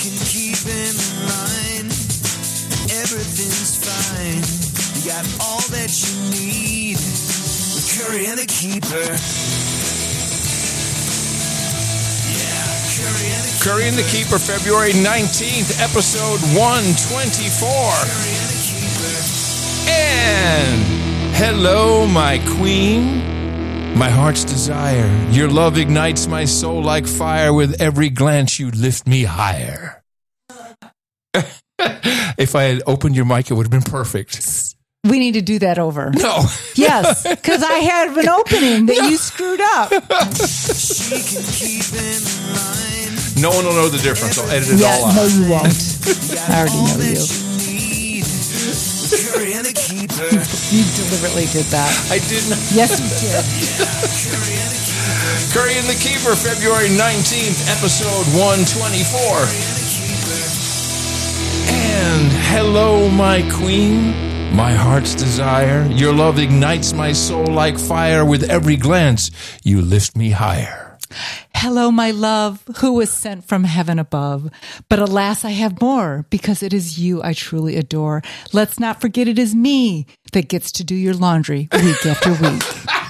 can keep in line. Everything's fine. You got all that you need. Curry and the Keeper. Yeah, Curry and the Keeper, February 19th, episode 124. And hello, my queen, my heart's desire. Your love ignites my soul like fire. With every glance, you lift me higher. If I had opened your mic, it would have been perfect. We need to do that over. No. Yes, because I had an opening that you screwed up. She can keep in line. No one will know the difference. I'll edit it all out. No, you won't. I already know you. Curry and the Keeper. You deliberately did that. I didn't. Yes, you did. Curry and the Keeper, February 19th, episode 124. And hello, my queen, my heart's desire. Your love ignites my soul like fire. With every glance, you lift me higher. Hello, my love, who was sent from heaven above. But alas, I have more, because it is you I truly adore. Let's not forget it is me that gets to do your laundry week after week.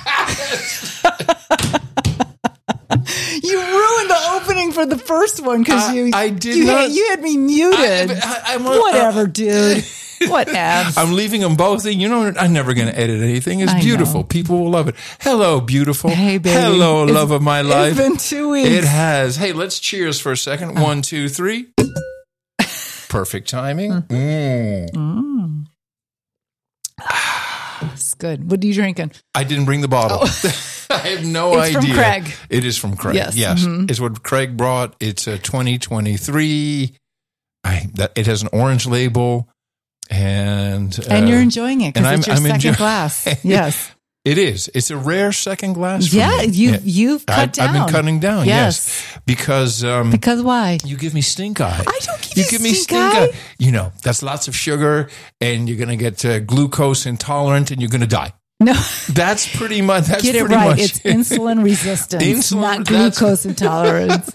You ruined the opening for the first one because I did not. You had me muted. Whatever, dude. Whatever. I'm leaving them both in. You know, I'm never going to edit anything. It's beautiful. Know. People will love it. Hello, beautiful. Hey, baby. Hello, love of my life. It's been 2 weeks. It has. Hey, let's cheers for a second. 1, 2, 3. Perfect timing. It's good. What are you drinking? I didn't bring the bottle. I have no idea. It's from Craig. It is from Craig. Yes. Mm-hmm. It's what Craig brought. It's a 2023. It has an orange label. And you're enjoying it because it's your second glass. Yes. It is. It's a rare second glass for me. You've cut down. I've been cutting down, yes. Because why? You give me stink eye. I don't give you stink eye. You know, that's lots of sugar, and you're going to get glucose intolerant, and you're going to die. No. That's pretty much. That's get it pretty right. much It's insulin resistance, not glucose intolerance.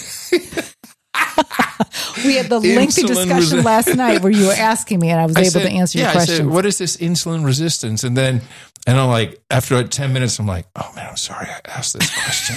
We had the lengthy discussion last night where you were asking me, and I was able to answer your question. I said, what is this insulin resistance? And I'm like, after 10 minutes, I'm like, oh man, I'm sorry I asked this question.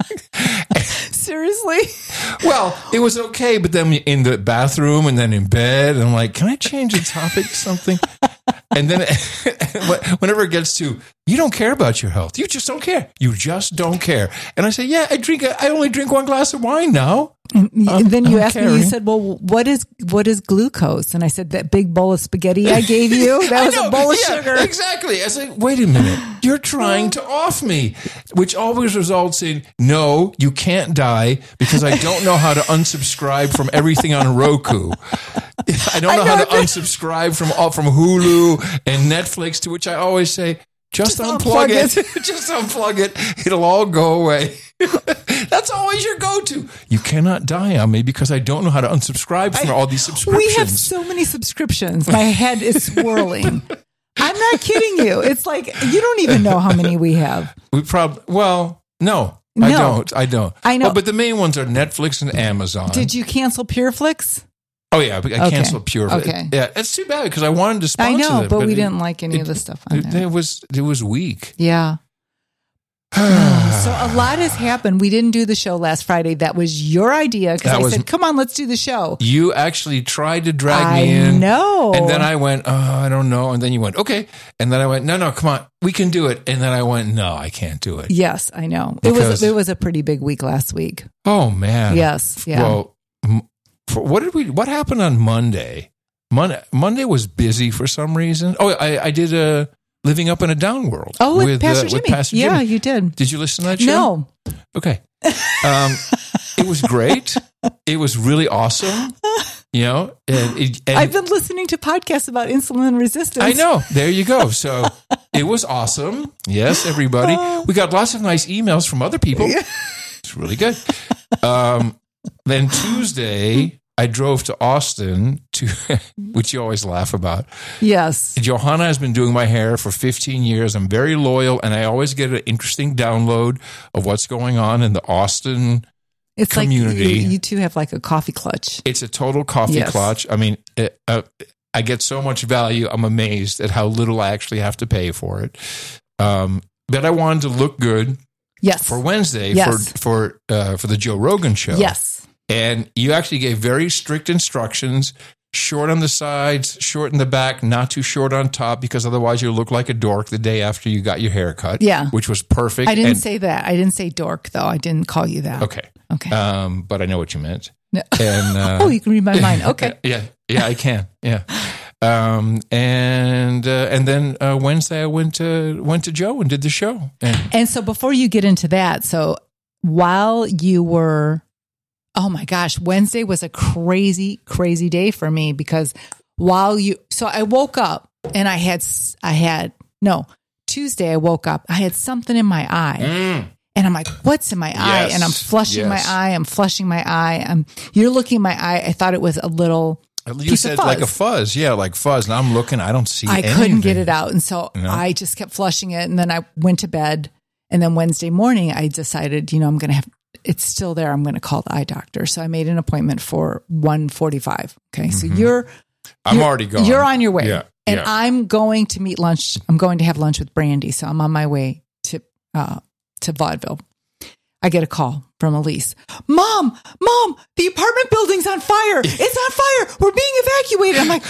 Seriously? Well, it was okay, but then in the bathroom and then in bed, I'm like, can I change the topic to something? And then whenever it gets to, you don't care about your health. You just don't care. You just don't care. And I say, yeah, I only drink 1 glass of wine now. And then you asked me, you said, well, what is glucose? And I said, that big bowl of spaghetti I gave you, that was a bowl of sugar. Exactly. I said, wait a minute. You're trying to off me, which always results in, no, you can't die because I don't know how to unsubscribe from everything on Roku. I don't know how to unsubscribe from Hulu and Netflix, to which I always say, just unplug it. Just unplug it. It'll all go away. That's always your go-to. You cannot die on me because I don't know how to unsubscribe from all these subscriptions. We have so many subscriptions. My head is swirling. I'm not kidding you. It's like, you don't even know how many we have. We probably, no. I don't. I know. Oh, but the main ones are Netflix and Amazon. Did you cancel PureFlix? Oh, yeah. I canceled Pure. Okay. Yeah, it's too bad because I wanted to sponsor them. I know, but we didn't like any of the stuff on there. It was weak. Yeah. So a lot has happened. We didn't do the show last Friday. That was your idea because I said, come on, let's do the show. You actually tried to drag me in. I know. And then I went, oh, I don't know. And then you went, okay. And then I went, no, come on, we can do it. And then I went, no, I can't do it. Yes, I know. It was a pretty big week last week. Oh, man. Yes. Yeah. Well, what happened on Monday? Monday was busy for some reason. Oh, I did a Living Up in a Down World. Oh, with Pastor Jimmy. With Pastor Jimmy. Yeah, you did. Did you listen to that show? No. Okay. It was great. It was really awesome. You know, and I've been listening to podcasts about insulin resistance. I know. There you go. So it was awesome. Yes, everybody. We got lots of nice emails from other people. It's really good. Then Tuesday, I drove to Austin which you always laugh about. Yes. Johanna has been doing my hair for 15 years. I'm very loyal, and I always get an interesting download of what's going on in the Austin It's community. like you two have like a coffee clutch. It's a total coffee Yes. clutch. I mean, I get so much value. I'm amazed at how little I actually have to pay for it. But I wanted to look good Yes. for Wednesday Yes. for the Joe Rogan show. Yes. And you actually gave very strict instructions: short on the sides, short in the back, not too short on top, because otherwise you'll look like a dork the day after you got your hair cut. Yeah. Which was perfect. I didn't And- say that. I didn't say dork, though. I didn't call you that. Okay. Okay. But I know what you meant. No. And Oh, you can read my mind. Okay. Yeah, I can. Yeah. And then Wednesday I went to Joe and did the show. And so before you get into that, so while you were, oh my gosh, Wednesday was a crazy, crazy day for me because so I woke up and Tuesday I woke up, I had something in my eye. And I'm like, what's in my eye? Yes, And I'm flushing yes. my eye. I'm flushing my eye. You're looking at my eye. I thought it was a little You piece said of fuzz. like a fuzz. Yeah, like fuzz. And I'm looking, I don't see I anything. couldn't get it out. And so No. I just kept flushing it. And then I went to bed. And then Wednesday morning, I decided, I'm going to it's still there. I'm going to call the eye doctor. So I made an appointment for 1:45. Okay. So I'm already gone. You're on your way. Yeah. And yeah. I'm going to meet lunch. I'm going to have lunch with Brandy. So I'm on my way to vaudeville. I get a call from Elise. Mom, the apartment building's on fire. It's on fire. We're being evacuated. I'm like,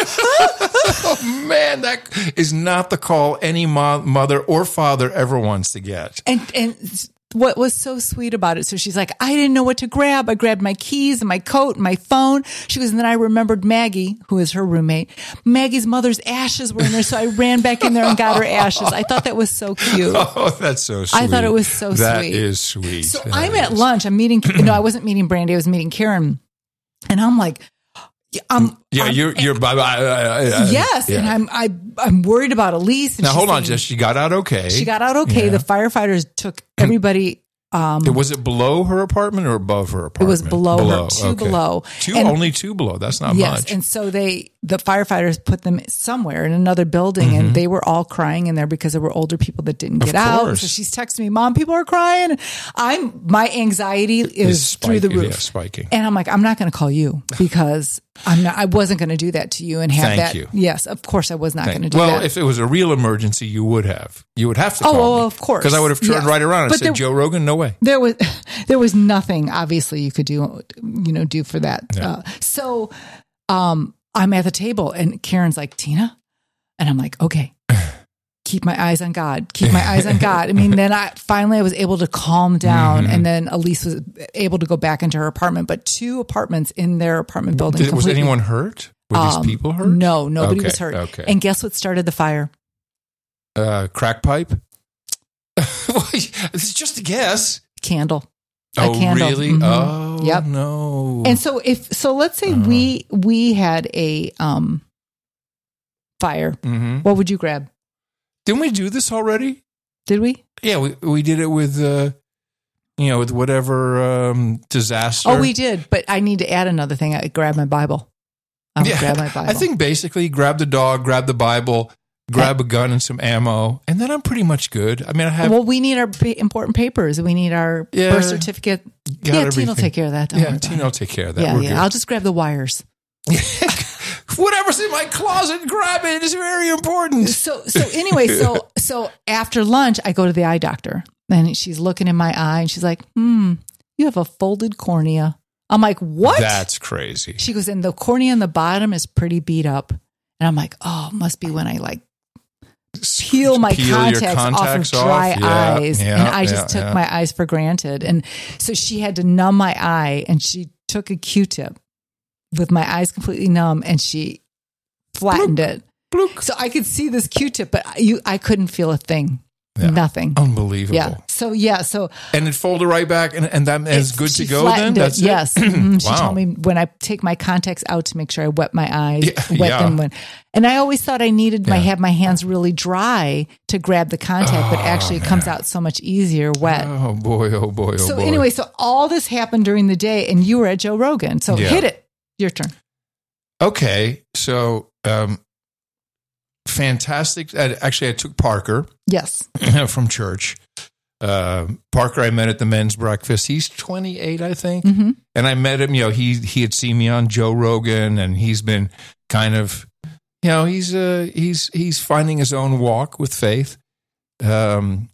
Oh, man, that is not the call any mother or father ever wants to get. And what was so sweet about it, so she's like, I didn't know what to grab. I grabbed my keys and my coat and my phone. She goes, and then I remembered Maggie, who is her roommate. Maggie's mother's ashes were in there, so I ran back in there and got her ashes. I thought that was so cute. Oh, that's so sweet. I thought it was so That sweet. is sweet. So That I'm at is. lunch. I'm meeting, I wasn't meeting Brandy. I was meeting Karen. And I'm like, You're yes. yeah. And I'm worried about Elise. And Now, she's hold on, saying- Jess. She got out okay. She got out okay. Yeah. The firefighters took everybody. Was it below her apartment or above her apartment? It was below her, two below. And- Only two below. That's not Yes, much. and so the firefighters put them somewhere in another building, and they were all crying in there because there were older people that didn't get out. course. So she's texting me, "Mom, people are crying." My anxiety is through the roof, spiking. and I'm like, I'm not going to call you because I wasn't going to do that to you and have Thank that. you. Yes, of course, I was not going to do Well, that. if it was a real emergency, you would have. You would have to call well, me. of course. Because I would have turned Yes. right around and But said, there- Joe Rogan, no way. There was nothing obviously you could do for that. Yeah. So I'm at the table and Karen's like, Tina, and I'm like, okay, keep my eyes on God. Keep my eyes on God. I mean, then I was able to calm down, and then Elise was able to go back into her apartment. But 2 apartments in their apartment building. Was completely- anyone hurt? Were these people hurt? No, nobody Okay, was hurt. okay. And guess what started the fire? Crack pipe? This is just a guess. Candle. Oh, A candle. really? Mhm. Oh, Yep. no. And so let's say we had a fire. Mhm. What would you grab? Didn't we do this already? Did we? Yeah, we did it with, with whatever disaster. Oh, we did. But I need to add another thing. I grab my Bible. I would grab my Bible. I think basically grab the dog, grab the Bible, grab a gun and some ammo, and then I'm pretty much good. I mean, I have Well, we need our important papers. We need our Yeah. birth certificate. got Tina will everything. take care of that. Don't worry Yeah, about Tina it. will take care of that. Yeah, We're yeah. good. I'll just grab the wires. Whatever's in my closet, grab it. It's very important. So anyway, so after lunch, I go to the eye doctor, and she's looking in my eye, and she's like, you have a folded cornea. I'm like, what? That's crazy. She goes, and the cornea on the bottom is pretty beat up. And I'm like, oh, it must be when I peel my Peel your contacts off of contacts dry off. Yeah, eyes. yeah, And I just yeah, took yeah. my eyes for granted. And so she had to numb my eye, and she took a Q-tip with my eyes completely numb, and she flattened it. Blook. So I could see this Q-tip, but I couldn't feel a thing. Yeah. Nothing. Unbelievable. Yeah. So And it folded right back, and that is good she to go then? flattened That's it? Yes. Mhm. She Wow. told me when I take my contacts out to make sure I wet my eyes, Yeah. them and I always thought I needed have my hands really dry to grab the contact, but actually it comes out so much easier wet. Oh, boy, oh, boy, oh, So boy. anyway, so all this happened during the day, and you were at Joe Rogan. So Yeah. hit it. Your turn. Okay, so fantastic. Actually, I took Parker Yes. from church Parker I met at the men's breakfast. He's 28, I think. Mm-hmm. And I met him, he had seen me on Joe Rogan, and he's been kind of, he's finding his own walk with faith. I've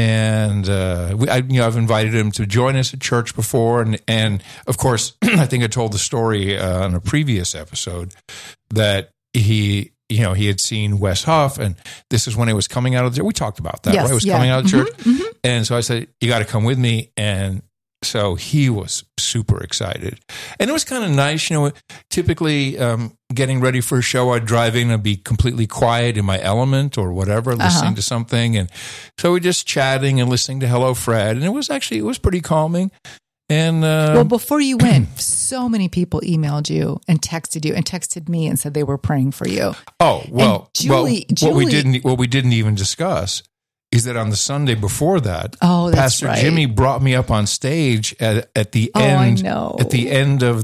invited him to join us at church before. And of course, I think I told the story on a previous episode that he had seen Wes Huff, and this is when he was coming out of the church. We talked about that, right? He was coming out of the church. Mm-hmm. And so I said, you got to come with me. And so he was super excited. And it was kind of nice, typically getting ready for a show, I'd drive in and be completely quiet in my element or whatever, listening to something. And so we're just chatting and listening to Hello Fred. And it was pretty calming. And well, before you went, so many people emailed you and texted me and said they were praying for you. Oh, well, Julie, what we didn't even discuss is that on the Sunday before that, Pastor Jimmy brought me up on stage at the end of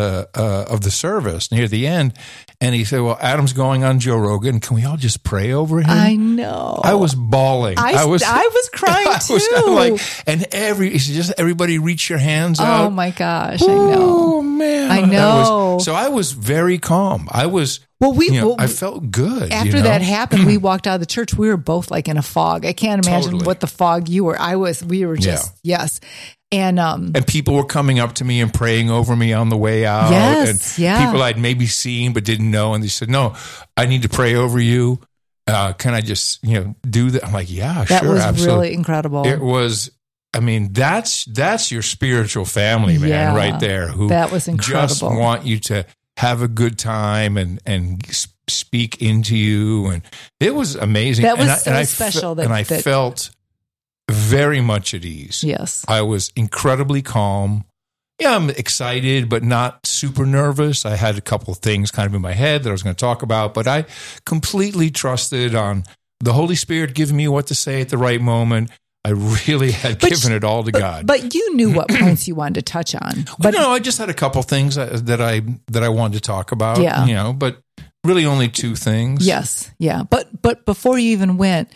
the service, near the end, and he said, "Well, Adam's going on Joe Rogan. Can we all just pray over him?" I know. I was bawling. I was crying too. I was he said, "Just everybody reach your hands out." Oh my gosh! I know. Oh man! I know. So I was very calm. I was. Well, I felt good. After that happened, we walked out of the church. We were both like in a fog. I can't imagine what the fog you were. We were just, yes. And people were coming up to me and praying over me on the way out. Yes, and people I'd maybe seen but didn't know. And they said, "No, I need to pray over you. Can I just, do that?" I'm like, "Yeah, that sure, was absolutely." Really incredible. It was. I mean, that's your spiritual family, man, right there. Who that was incredible. Just want you to have a good time and speak into you, and it was amazing. That was special. I felt very much at ease. Yes, I was incredibly calm. Yeah, I'm excited, but not super nervous. I had a couple of things kind of in my head that I was going to talk about, but I completely trusted on the Holy Spirit giving me what to say at the right moment. I really had given it all to God. But you knew what points you wanted to touch on. But I just had a couple things that I wanted to talk about. Yeah. But really only two things. Yes, yeah. But before you even went,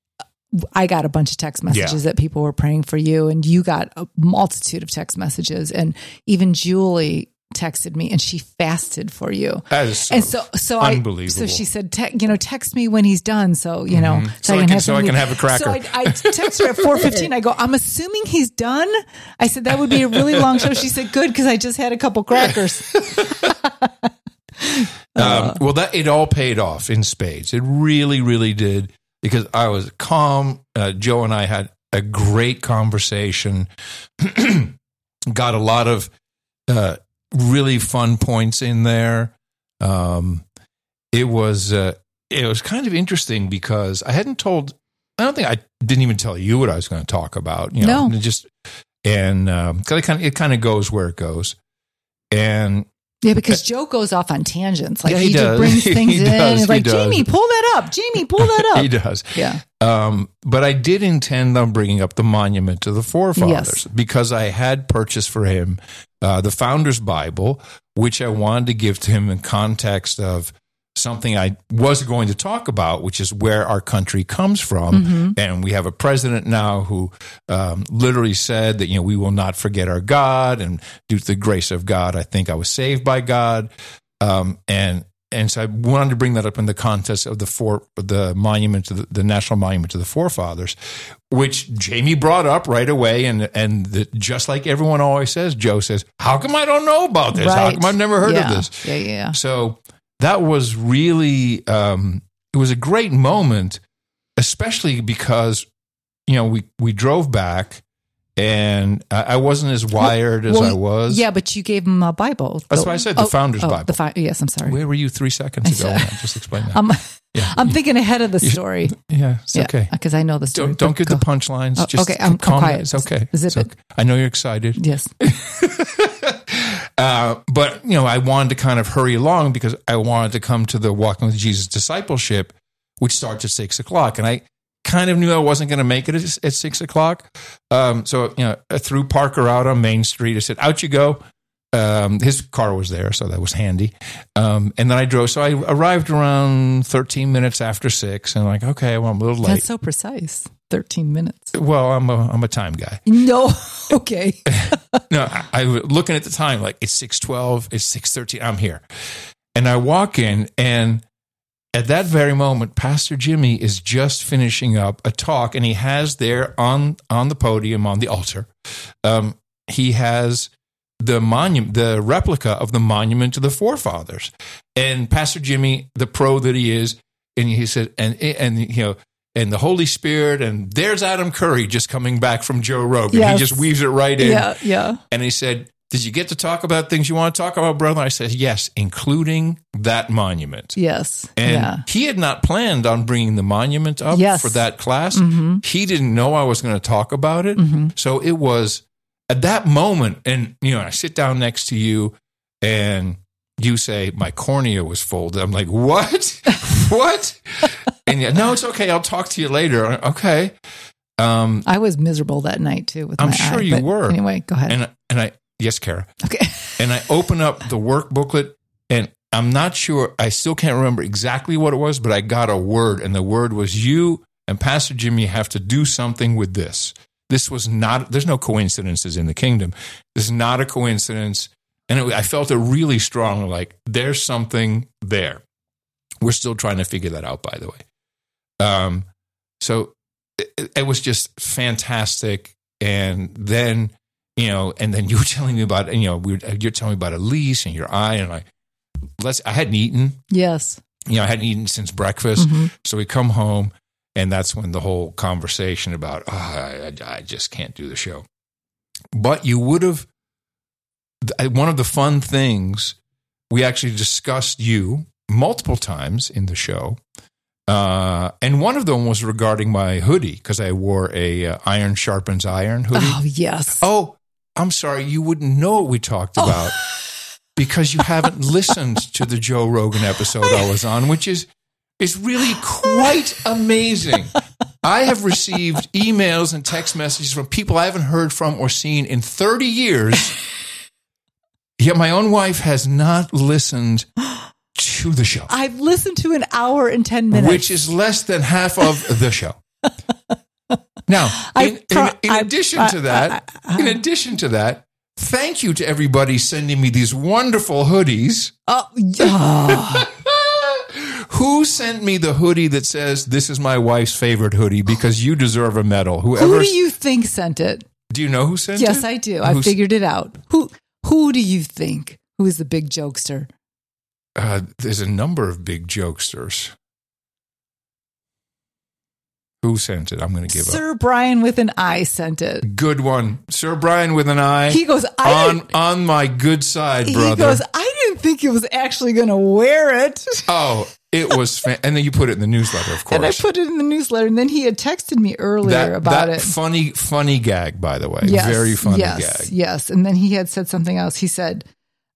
I got a bunch of text messages that people were praying for you, and you got a multitude of text messages, and even Julie texted me and she fasted for you. That is so unbelievable. So she said, text me when he's done. So, so I can have a cracker. So I texted her at 4:15. I go, I'm assuming he's done. I said, that would be a really long show. She said, good, because I just had a couple crackers. It all paid off in spades. It really, really did, because I was calm. Joe and I had a great conversation, got a lot of, really fun points in there. It was kind of interesting because I didn't even tell you what I was going to talk about. No. Cause it kind of goes where it goes. And because Joe goes off on tangents. Like he just brings things in. He's like, Jamie, pull that up. Jamie, pull that up. He does. Yeah. But I did intend on bringing up the monument to the forefathers because I had purchased for him the Founder's Bible, which I wanted to give to him in context of something I was going to talk about, which is where our country comes from. Mm-hmm. And we have a president now who literally said that, we will not forget our God, and due to the grace of God, I think I was saved by God. And so I wanted to bring that up in the context of the monument to the national monument to the forefathers, which Jamie brought up right away. And just like everyone always says, Joe says, "How come I don't know about this? Right. How come I've never heard of this?" Yeah. So that was really, it was a great moment, especially because, we drove back. And I wasn't as wired as I was. Yeah, but you gave him a Bible. That's why I said the Founder's Bible. Yes, I'm sorry. Where were you 3 seconds ago? Just explain that. I'm thinking ahead of the story. Yeah, it's okay. Because I know the story. Don't get the punchlines. Just okay, I'm quiet. It's okay. Is it? Okay. I know you're excited. Yes. But, I wanted to kind of hurry along because I wanted to come to the Walking with Jesus discipleship, which starts at 6:00. And I kind of knew I wasn't going to make it at 6:00. So, I threw Parker out on Main Street. I said, "Out you go. his car was there, so that was handy. And then I drove. So I arrived around 13 minutes after 6, and I'm like, okay, well, I'm a little late. That's so precise. 13 minutes. Well, I'm a time guy. No, okay. No, I was looking at the time, like it's 6:12, it's 6:13. I'm here, and I walk in, and at that very moment, Pastor Jimmy is just finishing up a talk, and he has there on the podium, on the altar, he has the monument, the replica of the monument to the forefathers. And Pastor Jimmy, the pro that he is, and he said, and and the Holy Spirit, and there's Adam Curry just coming back from Joe Rogan. Yes. He just weaves it right in. Yeah. And he said, did you get to talk about things you want to talk about, brother? I said, yes, including that monument. Yes. And he had not planned on bringing the monument up for that class. Mm-hmm. He didn't know I was going to talk about it. Mm-hmm. So it was at that moment, and I sit down next to you, and you say, my cornea was folded. I'm like, what? What? And no, it's okay. I'll talk to you later. Okay. I was miserable that night too. With I'm my sure eye, you were. Anyway, go ahead. And I yes, Kara. Okay. And I open up the work booklet, and I'm not sure. I still can't remember exactly what it was, but I got a word, and the word was, you and Pastor Jimmy have to do something with this. This was not. There's no coincidences in the kingdom. This is not a coincidence. And I felt it really strong. Like there's something there. We're still trying to figure that out, by the way. So it was just fantastic. And then, and then you were telling me about, you're telling me about Elise and your eye, and I hadn't eaten. Yes. I hadn't eaten since breakfast. Mm-hmm. So we come home, and that's when the whole conversation about, I just can't do the show. But you would have, one of the fun things, we actually discussed you multiple times in the show. And one of them was regarding my hoodie, because I wore a iron sharpens iron hoodie. Oh, yes. Oh, I'm sorry. You wouldn't know what we talked about because you haven't listened to the Joe Rogan episode I was on, which is really quite amazing. I have received emails and text messages from people I haven't heard from or seen in 30 years. Yet my own wife has not listened to the show. I've listened to an hour and 10 minutes. Which is less than half of the show. Now, in addition to that, thank you to everybody sending me these wonderful hoodies. Who sent me the hoodie that says, this is my wife's favorite hoodie because you deserve a medal? Who do you think sent it? Do you know who sent it? Yes, I do. I figured it out. Who do you think? Who is the big jokester? There's a number of big jokesters. Who sent it? I'm going to give up. Sir Brian with an I sent it. Good one. Sir Brian with an I. He goes, on my good side, brother. He goes, I didn't think it was actually going to wear it. Oh, it was. And then you put it in the newsletter, of course. And I put it in the newsletter. And then he had texted me earlier about it. Funny gag, by the way. Yes, very funny gag. Yes. And then he had said something else. He said,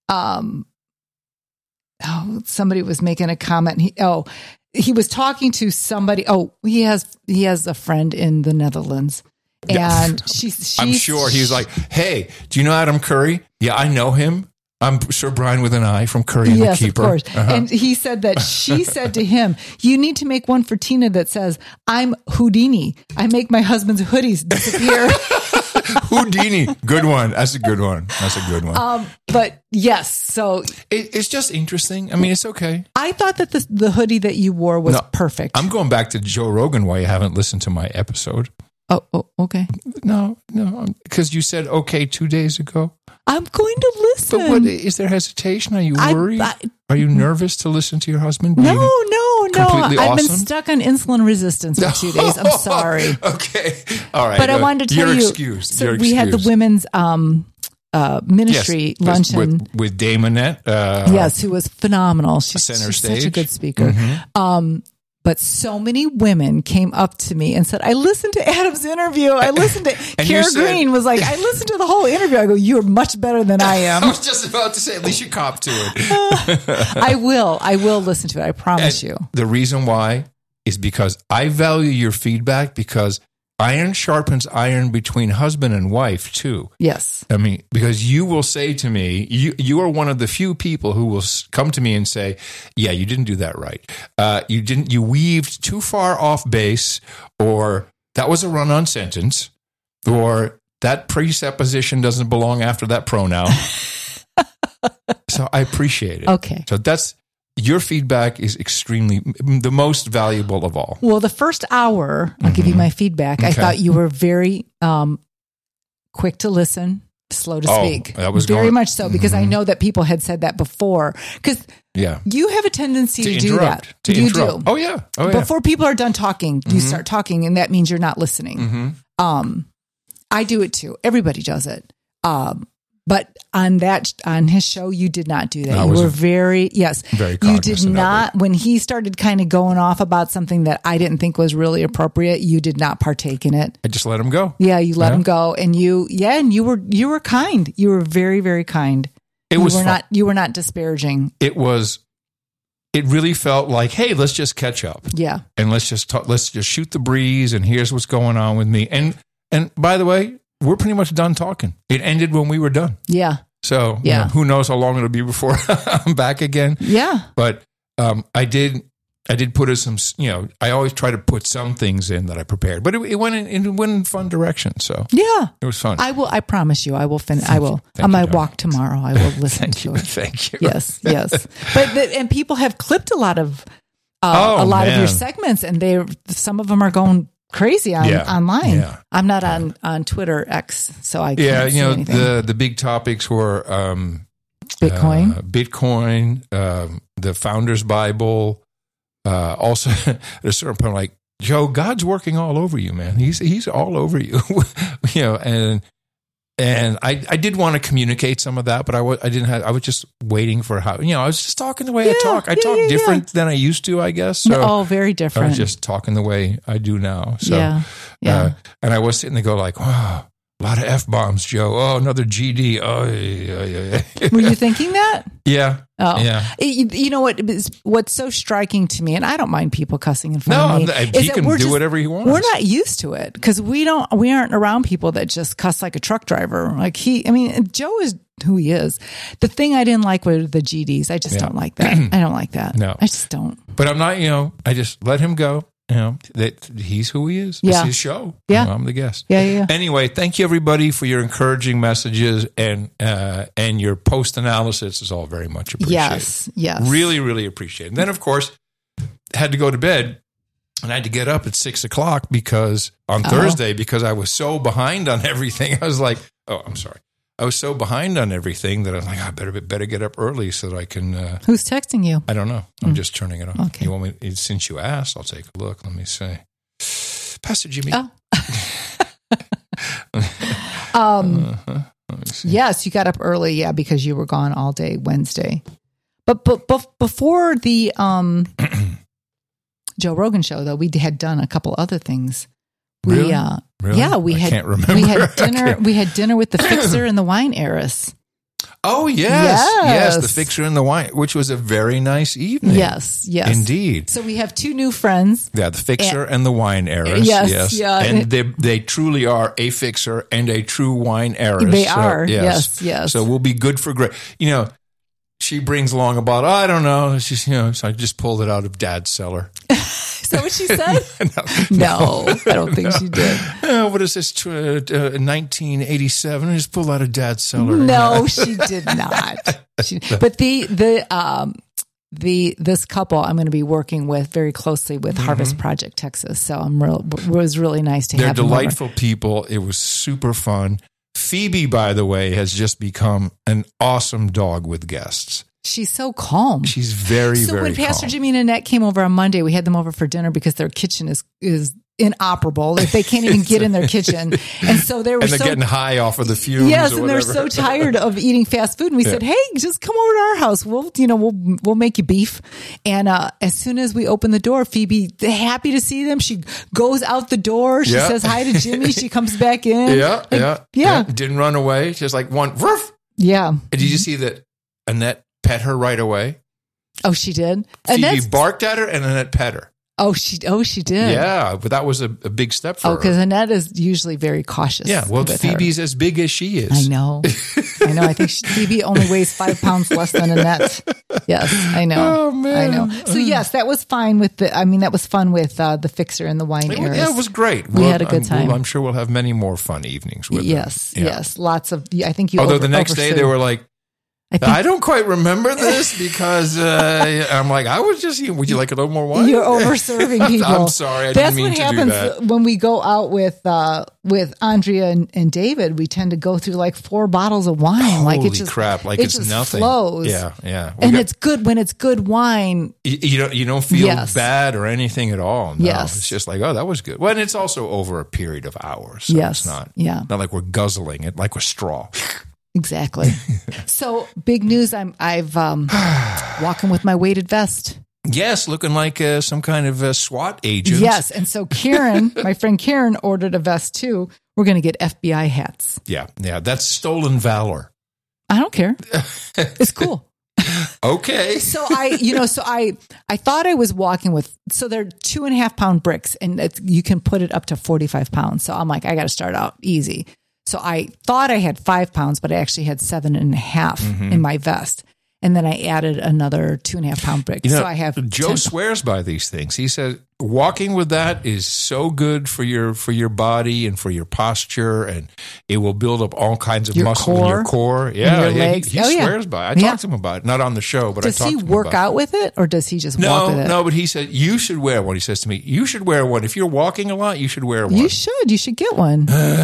somebody was making a comment. He was talking to somebody. Oh, he has a friend in the Netherlands, and I'm sure he was like, "Hey, do you know Adam Curry? Yeah, I know him. I'm Sir Brian with an I from Curry and the Keeper." Yes, of course. And he said that she said to him, "You need to make one for Tina that says I'm Houdini. I make my husband's hoodies disappear." Houdini, good one. That's a good one. But yes, so it's just interesting. I mean, it's okay. I thought that the hoodie that you wore was perfect. I'm going back to Joe Rogan. Why you haven't listened to my episode? Oh, okay. No, because you said okay 2 days ago. I'm going to listen. But what is there hesitation? Are you worried? Are you nervous to listen to your husband? No. Completely I've awesome? been stuck on insulin resistance for 2 days. I'm sorry. Okay. All right. But I wanted to tell you. Excused. So we had the women's ministry luncheon with Dame Annette. Yes, who was phenomenal. She's stage. Such a good speaker. Mm-hmm. But so many women came up to me and said, I listened to Adam's interview. I listened to Kara Green was like, I listened to the whole interview. I go, you're much better than I am. I was just about to say, at least you cop to it. I will listen to it. I promise you. The reason why is because I value your feedback, because iron sharpens iron between husband and wife too. Yes. I mean, because you will say to me, you are one of the few people who will come to me and say, yeah, you didn't do that right. You weaved too far off base, or that was a run-on sentence, or that presupposition doesn't belong after that pronoun. So I appreciate it. Okay. So your feedback is extremely the most valuable of all. Well, the first hour, I'll give you my feedback. I thought you were very quick to listen, slow to speak. That was very much so, because I know that people had said that before. Because you have a tendency to do that. You do. Oh yeah. Before people are done talking, you start talking, and that means you're not listening. I do it too. Everybody does it. But on his show, you did not do that. You were very cognizant. You did not, when he started kind of going off about something that I didn't think was really appropriate, you did not partake in it. I just let him go. Yeah, you let him go, and you were kind. You were very, very kind. You were not disparaging. It really felt like, hey, let's just catch up. Yeah, and let's just talk. Let's just shoot the breeze. And here's what's going on with me. And by the way, we're pretty much done talking. It ended when we were done. Yeah. So who knows how long it'll be before I'm back again. Yeah. But I did put some, I always try to put some things in that I prepared, but it went in fun direction. So yeah, it was fun. I promise you, I will finish. I will on my walk tomorrow. I will listen to it. Thank you. Yes. But and people have clipped a lot of your segments, and some of them are going crazy online. Yeah. I'm not on Twitter X, so I can't see anything. The big topics were Bitcoin, the Founder's Bible. Also, at a certain point, like, Joe, God's working all over you, man. He's all over you, And I did want to communicate some of that, but I was just waiting for how, I was just talking the way I talk. I talk different than I used to, I guess. So very different. I was just talking the way I do now. So, and I was sitting there go like, wow, a lot of F-bombs, Joe. Oh, another GD. Oh, yeah. Were you thinking that? Yeah. Oh, yeah. You know what's so striking to me, and I don't mind people cussing in front of me. He can do whatever he wants. We're not used to it because we aren't around people that just cuss like a truck driver. Like Joe is who he is. The thing I didn't like were the GDs. I just don't like that. I don't like that. No, I just don't. But I'm not. I just let him go. That he's who he is. Yeah. It's his show. Yeah. I'm the guest. Yeah. Anyway, thank you everybody for your encouraging messages and your post analysis is all very much appreciated. Yes. Really, really appreciated. And then of course, had to go to bed and I had to get up at 6:00 because on Thursday, because I was so behind on everything. I was like, I'm sorry. I was so behind on everything that I was like, I better get up early so that I can. Who's texting you? I don't know. I'm just turning it on. Okay. You want me? Since you asked, I'll take a look. Let me see. Pastor Jimmy. Oh. Let me see. Yes, you got up early. Yeah, because you were gone all day Wednesday. But before the Joe Rogan show, though, we had done a couple other things. Really? Really? Yeah, we can't remember. We had dinner. We had dinner with the Fixer and the Wine Heiress. Oh yes, the Fixer and the Wine, which was a very nice evening. Yes, indeed. So we have two new friends. Yeah, the Fixer and the Wine Heiress. Yes, yeah, and they truly are a fixer and a true wine heiress. They are. Yes. So we'll be good for great. She brings along about, I don't know. It's just, so I just pulled it out of Dad's cellar. Is that what she said? No, I don't think she did. What is this? 1987? I just pulled out of Dad's cellar. No, she did not. But this couple I'm going to be working with very closely with Harvest Project Texas. So it was really nice to have them. They're delightful people. It was super fun. Phoebe, by the way, has just become an awesome dog with guests. She's so calm. She's very, very calm. So when Pastor Jimmy and Annette came over on Monday, we had them over for dinner because their kitchen is inoperable. Like they can't even get in their kitchen. And so they're getting high off of the fumes. Yes, and they're so tired of eating fast food. And we said, hey, just come over to our house. We'll make you beef. And as soon as we open the door, Phoebe, happy to see them. She goes out the door. She says hi to Jimmy. She comes back in. Yeah. Didn't run away. Just like one woof. Yeah. And did you see that Annette pet her right away? Oh, she did? Phoebe barked at her and Annette pet her. Oh, she did. Yeah, but that was a big step for her. because Annette is usually very cautious. Yeah, well, with Phoebe's her. as big as she is. I know. I think Phoebe only weighs 5 pounds less than Annette. Yes, I know. Oh, man. I know. So yes, that was fine with that was fun with the Fixer and the Wine Heirs. Yeah, it was great. We had a good time. I'm sure we'll have many more fun evenings with them. Yes, Yeah. yes, lots of. I think you. Although the next day they were like, I don't quite remember this because I'm like, I was just, would you like a little more wine? You're over-serving people. I'm sorry, I That's didn't mean what to happens do that. when we go out with Andrea and David. We tend to go through like 4 bottles of wine. Holy like it just, crap! Like it it's just nothing. flows. Yeah. And it's good when it's good wine. You don't feel Yes. bad or anything at all. No, Yes. it's just like, oh, that was good. Well, and it's also over a period of hours. So Yes. it's not. Yeah. Not like we're guzzling it like a straw. Exactly. So big news. I've walking with my weighted vest. Yes, looking like some kind of SWAT agent. Yes. And so Karen, my friend Karen, ordered a vest too. We're going to get FBI hats. Yeah. That's stolen valor. I don't care. It's cool. Okay. So I thought I was walking with, so they're 2.5 pound bricks and you can put it up to 45 pounds. So I'm like, I got to start out easy. So I thought I had 5 pounds, but I actually had 7.5 in my vest. And then I added another 2.5 pound brick. So I have Joe 10 swears by these things. He says walking with that is so good for your body and for your posture, and it will build up all kinds of Your muscle in your core. your legs. He swears by it. I talked to him about it, not on the show, but Does I talked he to him work about out with it, or does he just walk with it? No, but he said you should wear one. He says to me, you should wear one. If you're walking a lot, you should wear one. You should get one.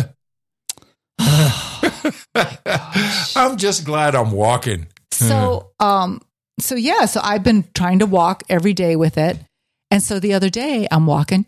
I'm just glad I'm walking. So I've been trying to walk every day with it. And so the other day I'm walking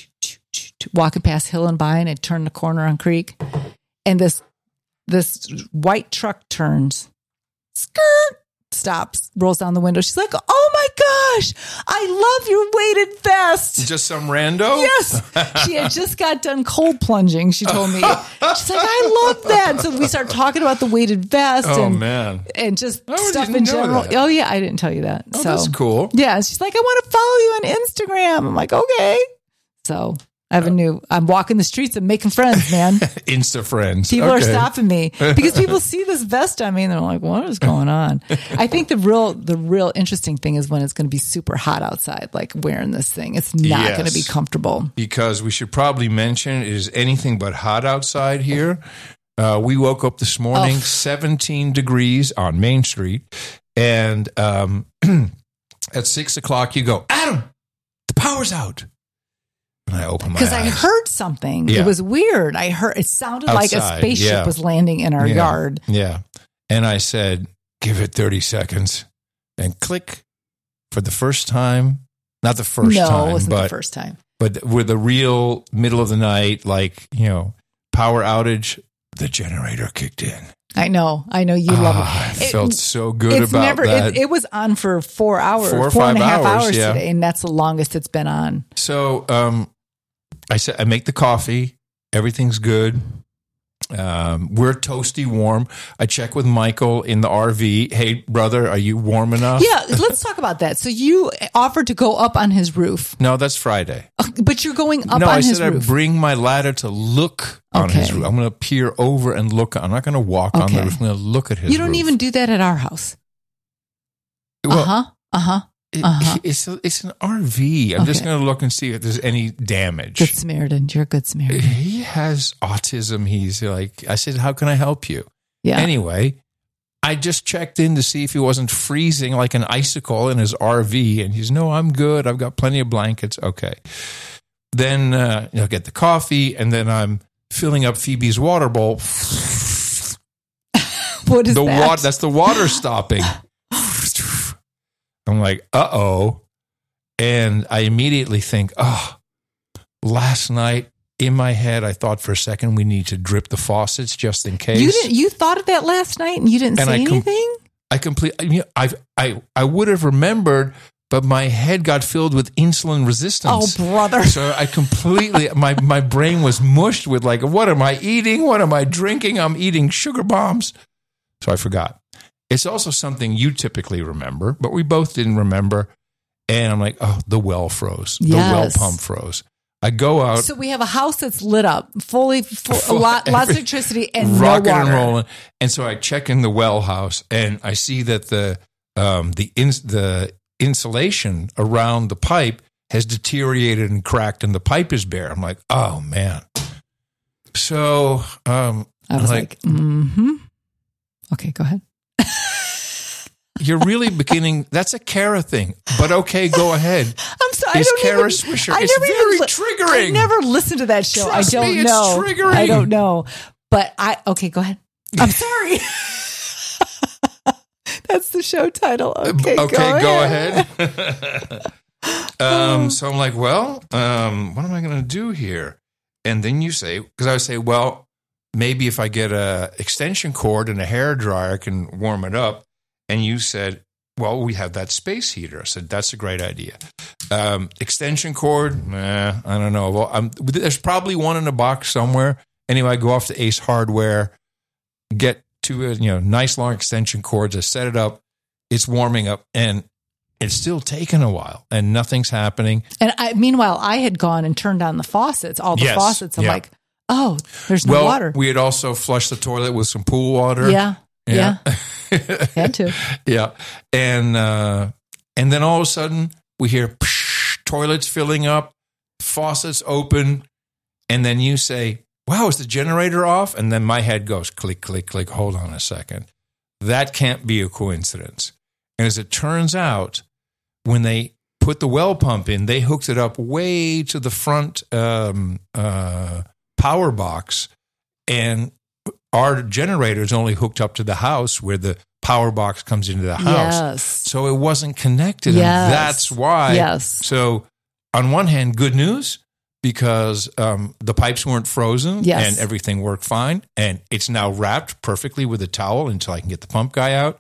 past Hill and Vine and turn the corner on Creek. And this white truck turns, skirt, stops, rolls down the window. She's like, oh my gosh, I love your weighted vest. Just some rando? Yes. She had just got done cold plunging, she told me. She's like, I love that. So we start talking about the weighted vest Man. and just I stuff didn't in know general. that. Oh yeah, I didn't tell you that. Oh, that's cool. Yeah. She's like, I want to follow you on Instagram. I'm like, okay. So I have I'm walking the streets and making friends, man. Insta friends. People are Okay. stopping me because people see this vest on me and they're like, what is going on? I think the real interesting thing is when it's going to be super hot outside, like wearing this thing. It's not going to be comfortable. Because we should probably mention it is anything but hot outside here. We woke up this morning, 17 degrees on Main Street. And at 6 o'clock, you go, Adam, the power's out. And I open my eyes. Because I heard something. Yeah. It was weird. I heard it sounded like a Outside, spaceship was landing in our yard. Yeah. And I said, give it 30 seconds. And click, for the first time. Not the first time. No, it wasn't the first time. But with a real middle of the night, power outage, the generator kicked in. I know. You love it. I felt so good about that. It was on for 4 hours, 4 or 4.5 5 hours yeah. today, and that's the longest it's been on. So I said, I make the coffee. Everything's good. We're toasty warm. I check with Michael in the RV. Hey, brother, are you warm enough? Yeah, let's talk about that. So you offered to go up on his roof. No, that's Friday. But you're going up no, on I his said roof. I bring my ladder to look on his roof. I'm going to peer over and look. I'm not going to walk on the roof. I'm going to look at his roof. You don't even do that at our house. Well, It's an RV. I'm just going to look and see if there's any damage. Good Samaritan. You're a good Samaritan. He has autism. He's like, I said, how can I help you? Yeah. Anyway, I just checked in to see if he wasn't freezing like an icicle in his RV. And he's, no, I'm good. I've got plenty of blankets. Okay. Then get the coffee, and then I'm filling up Phoebe's water bowl. What is that? That's the water stopping. I'm like, uh-oh. And I immediately think, last night in my head, I thought for a second we need to drip the faucets just in case. You thought of that last night and you didn't say anything? I would have remembered, but my head got filled with insulin resistance. Oh, brother. So I completely, my brain was mushed with like, what am I eating? What am I drinking? I'm eating sugar bombs. So I forgot. It's also something you typically remember, but we both didn't remember. And I'm like, oh, the well froze. Yes. The well pump froze. I go out. So we have a house that's lit up, lots of electricity and rocking no water. and rolling. And so I check in the well house, and I see that the insulation around the pipe has deteriorated and cracked, and the pipe is bare. I'm like, oh man. So I was like, okay, go ahead. You're really beginning. That's a Kara thing, but okay, go ahead. I'm sorry. It's Kara Swisher. It's very triggering. I never listened to that show. Trust I don't me, it's know. triggering. I don't know. But okay, go ahead. I'm sorry. That's the show title. Okay, go ahead. So I'm like, well, what am I going to do here? And then you say, because I would say, well, maybe if I get a extension cord and a hairdryer, I can warm it up. And you said, well, we have that space heater. I said, that's a great idea. Extension cord, I don't know. Well, there's probably one in a box somewhere. Anyway, I go off to Ace Hardware, get to nice long extension cords. I set it up. It's warming up, and it's still taking a while, and nothing's happening. And meanwhile, I had gone and turned on the faucets, all the faucets. I'm like, oh, there's no water. We had also flushed the toilet with some pool water. Yeah. Had to. Yeah. And then all of a sudden we hear psh, toilets filling up, faucets open, and then you say, wow, is the generator off? And then my head goes click, click, click. Hold on a second. That can't be a coincidence. And as it turns out, when they put the well pump in, they hooked it up way to the front power box, and our generator is only hooked up to the house where the power box comes into the house. Yes. So it wasn't connected. Yes. And that's why. Yes. So on one hand, good news, because the pipes weren't frozen and everything worked fine. And it's now wrapped perfectly with a towel until I can get the pump guy out.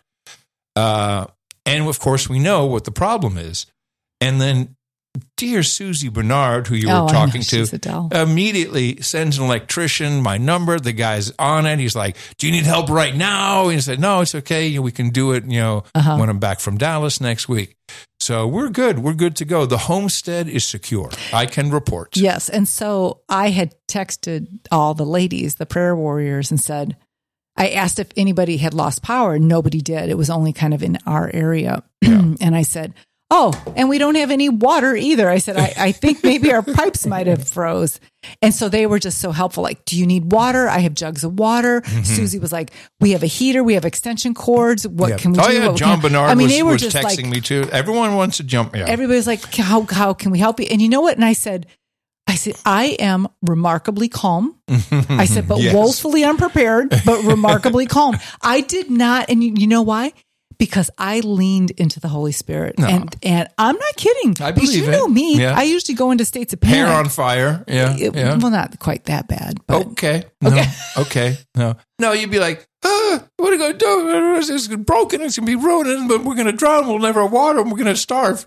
And of course, we know what the problem is. And then dear Susie Bernard, who you were talking to, immediately sends an electrician my number. The guy's on it. He's like, do you need help right now? And he said, no, it's okay. We can do it, when I'm back from Dallas next week. So we're good. We're good to go. The homestead is secure. I can report. Yes. And so I had texted all the ladies, the prayer warriors, and said, I asked if anybody had lost power. Nobody did. It was only kind of in our area. Yeah. And I said, oh, and we don't have any water either. I said, I think maybe our pipes might have froze. And so they were just so helpful. Like, do you need water? I have jugs of water. Mm-hmm. Susie was like, we have a heater. We have extension cords. What can we do? Yeah, John Bernard was texting me too. Everyone wants to jump. Yeah. Everybody's like, how can we help you? And you know what? And I said, I am remarkably calm. I said, but woefully unprepared, but remarkably calm. I did not. And you know why? Because I leaned into the Holy Spirit. No. And I'm not kidding. I believe you know me. Yeah. I usually go into states of panic. Hair on fire. Yeah. Well, not quite that bad. But. Okay. No, you'd be like, what are we going to do? It's broken. It's going to be ruined, but we're going to drown. We'll never have water. And we're going to starve.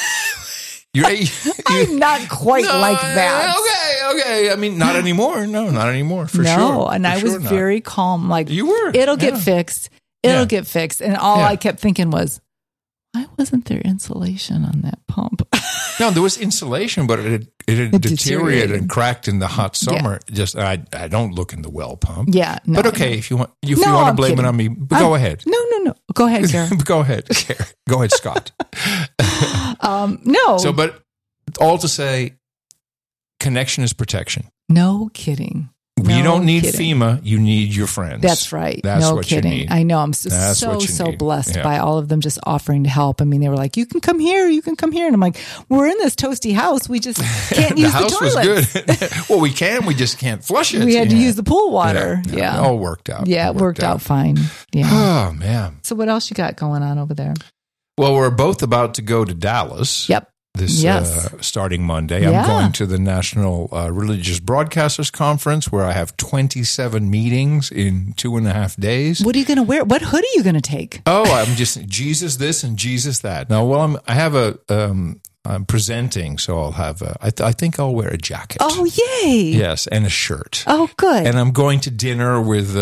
I'm not quite like that. Okay. I mean, not anymore. No, not anymore. For sure. No, and I was very calm. Like, you were. It'll get fixed. It'll get fixed. And all I kept thinking was, why wasn't there insulation on that pump? No, there was insulation, but it had deteriorated and cracked in the hot summer. Yeah. Just I don't look in the well pump. Yeah. No, but okay, if you want to blame it on me, go ahead. No. Go ahead, Karen. Go ahead, Karen. Go ahead, Scott. No. So, but all to say, connection is protection. No kidding. You don't need FEMA. You need your friends. That's right. That's no what kidding. You need. I know. I'm so blessed by all of them just offering to help. I mean, they were like, you can come here. And I'm like, we're in this toasty house. We just can't use the toilet. The house was good. Well, we can. We just can't flush it. We had to use the pool water. Yeah. It all worked out. Yeah, it worked out fine. Yeah. Oh, man. So what else you got going on over there? Well, we're both about to go to Dallas. Yep. Starting Monday. I'm going to the National Religious Broadcasters Conference where I have 27 meetings in 2.5 days. What are you going to wear? What hood are you going to take? Oh, I'm just Jesus this and Jesus that. Now, well, I'm presenting, so I'll have I think I'll wear a jacket. Oh, yay. Yes, and a shirt. Oh, good. And I'm going to dinner with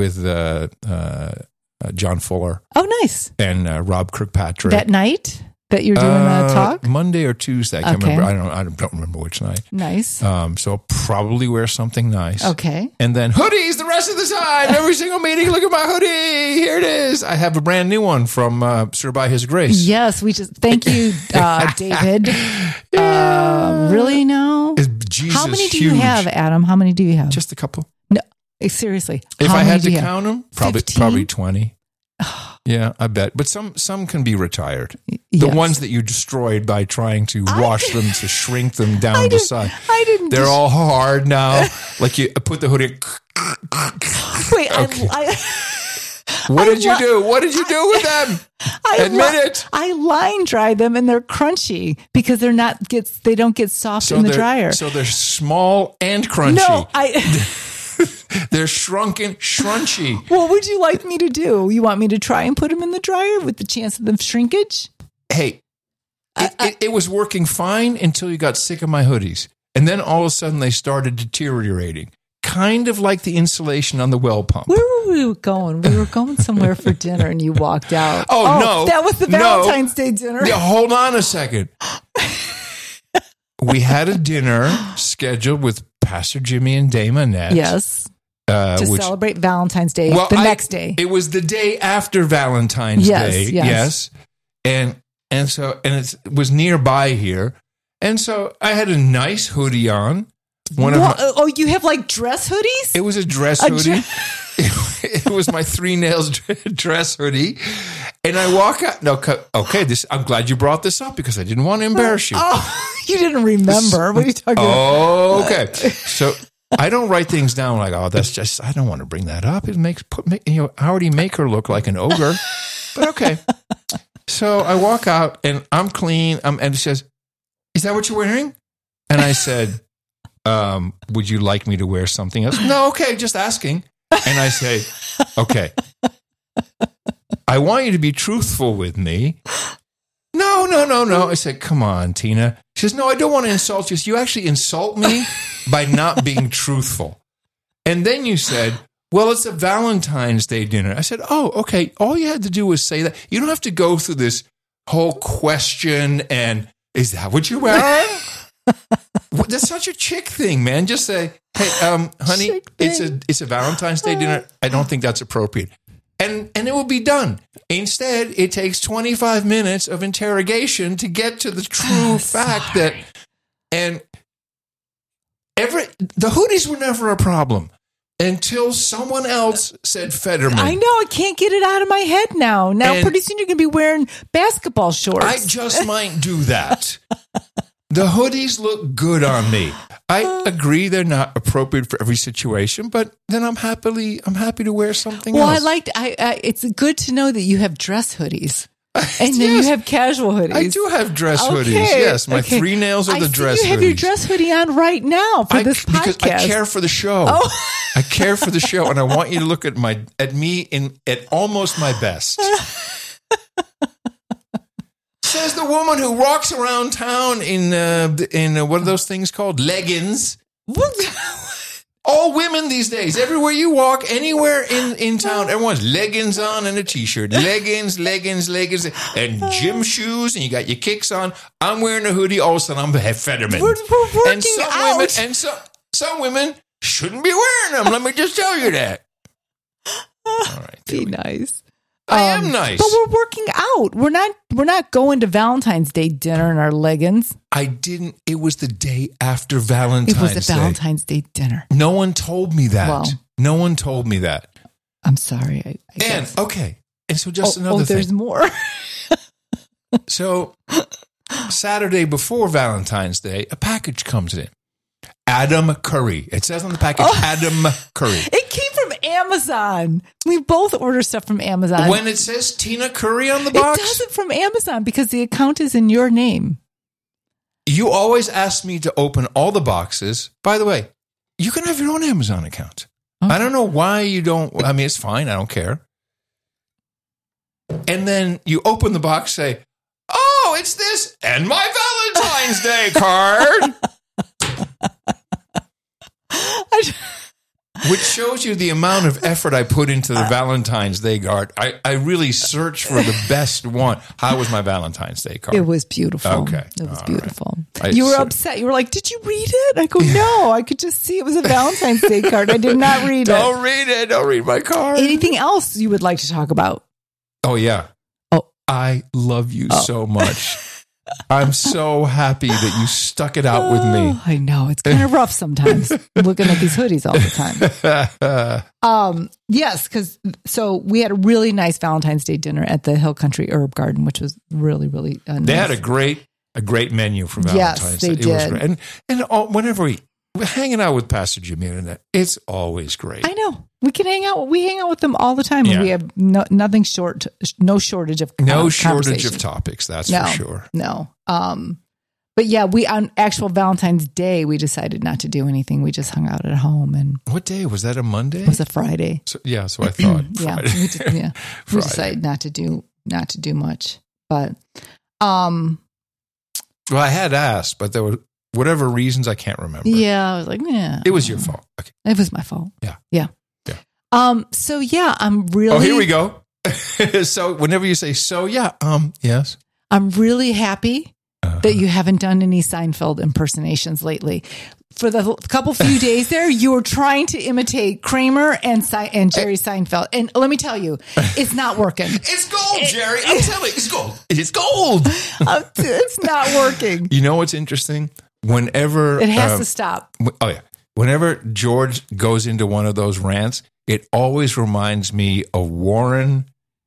John Fuller. Oh, nice. And Rob Kirkpatrick. That night? that you're doing a talk? Monday or Tuesday. I can't Okay. remember. I don't remember which night. Nice. So I'll probably wear something nice. Okay. And then hoodies the rest of the time. Every single meeting, look at my hoodie. Here it is. I have a brand new one from Sir by His Grace. Yes, we just thank you, David. Really now? Jesus, How many do huge. you have, Adam? How many do you have? Just a couple. No, seriously. If how I many had do to you have? count them, 15? probably 20. Yeah, I bet. But some can be retired. The Yes. ones that you destroyed by trying to wash them to shrink them down the side. I didn't. They're all hard now. Like you put the hoodie. Wait. Okay. What did you do? What did you do with them? Admit it. I line dry them and they're crunchy because they don't get soft in the dryer. So they're small and crunchy. No, They're shrunken, shrunchy. What would you like me to do? You want me to try and put them in the dryer with the chance of them shrinkage? Hey, it was working fine until you got sick of my hoodies. And then all of a sudden they started deteriorating. Kind of like the insulation on the well pump. Where were we going? We were going somewhere for dinner and you walked out. Oh, no. That was the Valentine's Day dinner. Yeah, hold on a second. We had a dinner scheduled with Pastor Jimmy and Dame Annette. Yes. To celebrate Valentine's Day next day. It was the day after Valentine's Day. Yes. And it was nearby here. And so I had a nice hoodie on. You have like dress hoodies? It was a dress hoodie. It was my 3 nails dress hoodie. And I walk out. No, okay, I'm glad you brought this up because I didn't want to embarrass you. Oh, you didn't remember. What are you talking about? Okay. So I don't write things down like, I don't want to bring that up. It I already make her look like an ogre. But okay. So I walk out and I'm clean. And she says, "Is that what you're wearing?" And I said, "Would you like me to wear something else?" "No, okay, just asking." And I say, "Okay, I want you to be truthful with me." No. I said, "Come on, Tina." She says, "No, I don't want to insult you. You actually insult me by not being truthful." And then you said, "Well, it's a Valentine's Day dinner." I said, "Oh, okay. All you had to do was say that. You don't have to go through this whole question and, is that what you're wearing?" That's such a chick thing, man. Just say, "Hey, honey, it's a Valentine's Day dinner. I don't think that's appropriate." And it will be done. Instead, it takes 25 minutes of interrogation to get to the true fact that, and the hoodies were never a problem until someone else said Fetterman. I know. I can't get it out of my head now. Now, pretty soon you're going to be wearing basketball shorts. I just might do that. The hoodies look good on me. I agree they're not appropriate for every situation, but then I'm happy to wear something else. It's good to know that you have dress hoodies. And then you have casual hoodies. I do have dress hoodies. Yes, my 3 nails are the dress hoodies. You have your dress hoodie on right now for this podcast. Because I care for the show. Oh. I care for the show, and I want you to look at me at almost my best. Says the woman who walks around town in what are those things called? Leggings. All women these days, everywhere you walk, anywhere in town, everyone's leggings on and a t-shirt. Leggings, and gym shoes, and you got your kicks on. I'm wearing a hoodie. All of a sudden, I'm Fetterman. We're working and some out. women, some women shouldn't be wearing them. Let me just tell you that. All right, be nice. I am nice, but we're working out. We're not going to Valentine's Day dinner in our leggings. I didn't. It was the day after Valentine's Day. It was a Valentine's Day dinner. No one told me that. Well, no one told me that. I'm sorry. I guess. Okay. And so just another thing. There's more. So Saturday before Valentine's Day, a package comes in. Adam Curry. It says on the package, Adam Curry. It came from Amazon. We both order stuff from Amazon. When it says Tina Curry on the box? It does it from Amazon because the account is in your name. You always ask me to open all the boxes. By the way, you can have your own Amazon account. Okay. I don't know why you don't. I mean, it's fine. I don't care. And then you open the box, say, "Oh, it's this and my Valentine's Day card." Which shows you the amount of effort I put into the Valentine's Day card. I really searched for the best one. How was my Valentine's Day card? It was beautiful. Okay. It was All beautiful. right. You were upset. You were like, did you read it? I go, no, I could just see it was a Valentine's Day card. I did not read it. Don't read it. Don't read my card. Anything else you would like to talk about? Oh, yeah. Oh. I love you so much. I'm so happy that you stuck it out with me. I know. It's kind of rough sometimes looking at these hoodies all the time. Yes, because so we had a really nice Valentine's Day dinner at the Hill Country Herb Garden, which was really, really nice. They had a great menu for Valentine's Day. Yes, they did. It was great. And whenever we're hanging out with Pastor Jimmy and that, it's always great. I know. We can hang out. We hang out with them all the time, and Yeah. we have no shortage of No shortage conversation. of topics, that's No. for sure. No. But yeah, we on actual Valentine's Day, we decided not to do anything. We just hung out at home, and What day? Was that a Monday? it was a Friday. So I thought. Yeah, Friday. we Friday. decided not to do much. But Well, I had asked, but there were whatever reasons I can't remember. yeah, I was like, yeah, It was your fault. Okay. it was my fault. Yeah. Yeah. So yeah, I'm really. Oh, here we go. So whenever you say yes. I'm really happy that you haven't done any Seinfeld impersonations lately. For the couple few days there, you were trying to imitate Kramer and Jerry Seinfeld. And let me tell you, it's not working. It's gold, Jerry. I'm telling you, it's gold. It is gold. It's not working. You know what's interesting? Whenever It has to stop. Oh yeah. Whenever George goes into one of those rants, it always reminds me of Warren.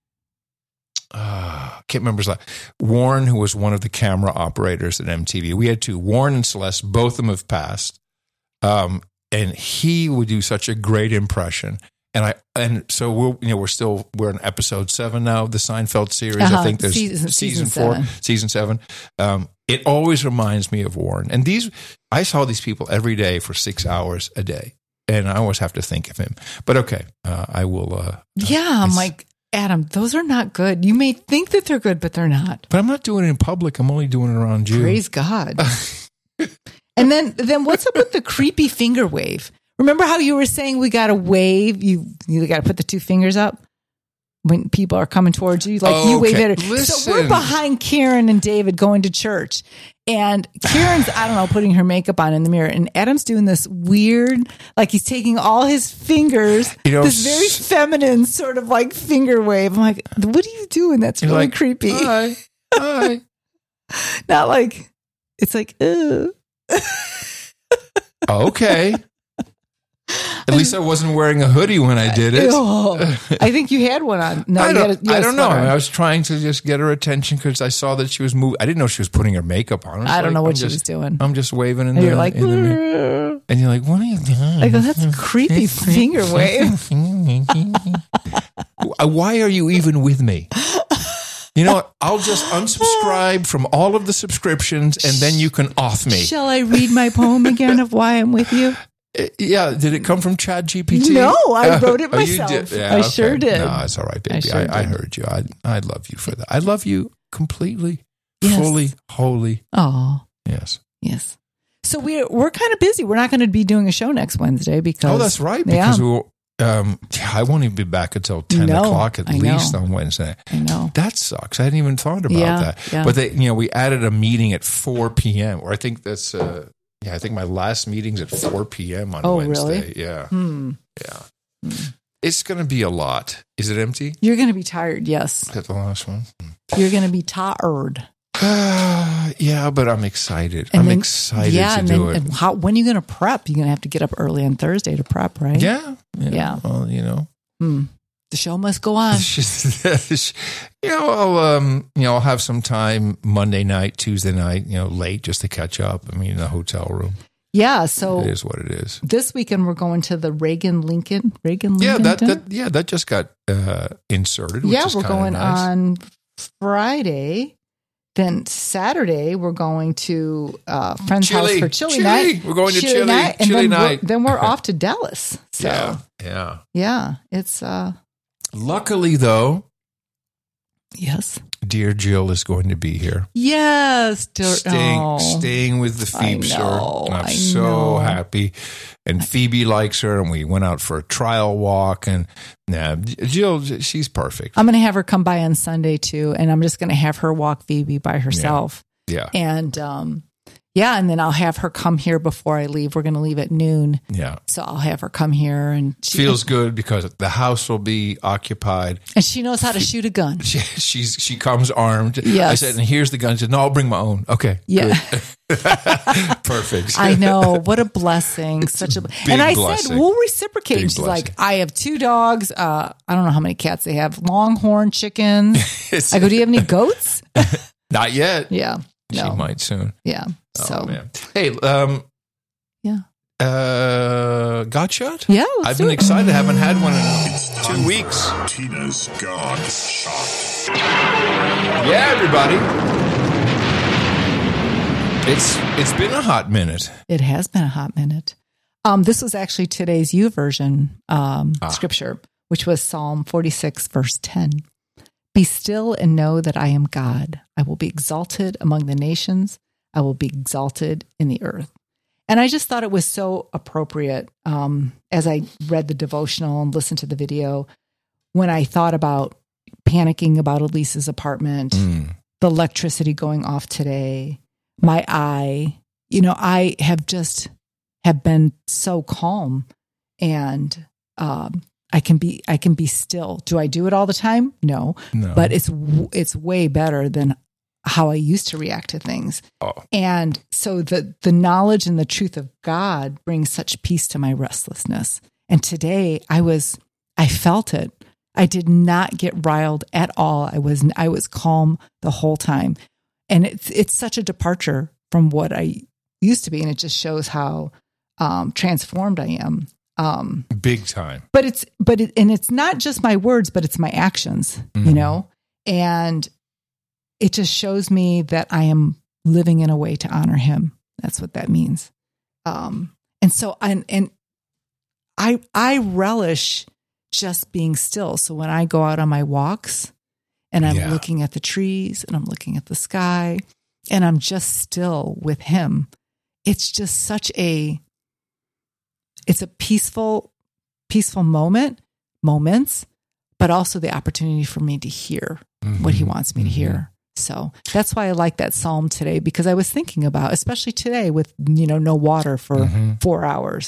I can't remember his last. Warren, who was one of the camera operators at MTV. We had two, Warren and Celeste. Both of them have passed, and he would do such a great impression. And so we're in episode 7 now of the Seinfeld series. I think there's season 4, season 7. It always reminds me of Warren. And I saw these people every day for 6 hours a day, and I always have to think of him. But okay, I will. I'm like, Adam, those are not good. You may think that they're good, but they're not. But I'm not doing it in public. I'm only doing it around you. Praise God. And then what's up with the creepy finger wave? Remember how you were saying we got to wave? You got to put the 2 fingers up when people are coming towards you. Like you wave at her. Listen. So we're behind Karen and David going to church. And Karen's, I don't know, putting her makeup on in the mirror. And Adam's doing this weird, like he's taking all his fingers, this very feminine sort of like finger wave. I'm like, what are you doing? That's really like, creepy. Hi. Not like, it's like, ugh. Okay. At least I wasn't wearing a hoodie when I did it. I think you had one on. No, I you had don't a know. sweater on. I was trying to just get her attention because I saw that she was moving. I didn't know she was putting her makeup on. I don't know what she was doing. I'm just waving in And the you're like, in the mirror. And you're like, what are you doing? I go, that's a creepy finger wave. Why are you even with me? You know what? I'll just unsubscribe from all of the subscriptions and then you can off me. Shall I read my poem again of why I'm with you? Yeah. Did it come from ChatGPT? No, I wrote it myself. You did? Yeah, I sure did. No, it's all right, baby. I heard you. I love you for that. I love you completely, Yes. fully, wholly. Oh, Yes. yes. So we're kind of busy. We're not going to be doing a show next Wednesday because. Oh, that's right. Because I won't even be back until 10 o'clock at least on Wednesday. I know. That sucks. I hadn't even thought about that. Yeah. But we added a meeting at 4 p.m. Or I think that's I think my last meeting's at 4 p.m. on Wednesday. Really? Yeah. Yeah. It's going to be a lot. Is it empty? You're going to be tired. Yes. Is that the last one? You're going to be tired. Yeah, but I'm excited. I'm excited to do it. And when are you going to prep? You're going to have to get up early on Thursday to prep, right? Yeah. Yeah. Well, The show must go on. I'll have some time Monday night, Tuesday night, late just to catch up. I mean, in the hotel room. Yeah. So it is what it is. This weekend we're going to the Reagan Lincoln. Yeah, dinner? that just got inserted. Which yeah, is we're going nice. on Friday. Then Saturday we're going to friend's house for chili night. We're going to chili night, and chili then night. Then we're off to Dallas. So yeah. yeah, it's Luckily, though, yes, dear Jill is going to be here. Yes. Staying with the Phoebes. I'm so happy. And Phoebe likes her, and we went out for a trial walk. And Jill, she's perfect. I'm going to have her come by on Sunday too, and I'm just going to have her walk Phoebe by herself. Yeah. And and then I'll have her come here before I leave. We're going to leave at noon. Yeah. So I'll have her come here, and feels good because the house will be occupied, and she knows how to shoot a gun. She comes armed. Yes. I said, and here's the gun. She said, no, I'll bring my own. Okay. Yeah. Perfect. I know. What a blessing. Such a and I blessing. said, we'll reciprocate. Big She's blessing. like, I have 2 dogs. I don't know how many cats they have. Longhorn chickens. I go, do you have any goats? Not yet. Yeah. No. She might soon. Yeah. So, Oh, man. Hey, yeah. God Shot? Yeah. I've been excited. I haven't had one in 2 weeks. Tina's God Shot. Yeah, everybody. It's been a hot minute. It has been a hot minute. This was actually today's YouVersion scripture, which was Psalm 46, verse 10. Be still and know that I am God. I will be exalted among the nations. I will be exalted in the earth. And I just thought it was so appropriate as I read the devotional and listened to the video, when I thought about panicking about Elise's apartment, the electricity going off today, my eye, I have been so calm, and I can be still. Do I do it all the time? No. But it's way better than how I used to react to things. Oh. And so the knowledge and the truth of God brings such peace to my restlessness. And today I felt it. I did not get riled at all. I was calm the whole time. And it's such a departure from what I used to be. And it just shows how transformed I am. Big time. But it's not just my words, but it's my actions, and it just shows me that I am living in a way to honor him. That's what that means. And so I relish just being still. So when I go out on my walks and I'm looking at the trees and I'm looking at the sky and I'm just still with him, it's just it's a peaceful moments, but also the opportunity for me to hear what he wants me to hear. So that's why I like that Psalm today, because I was thinking about, especially today with, no water for 4 hours.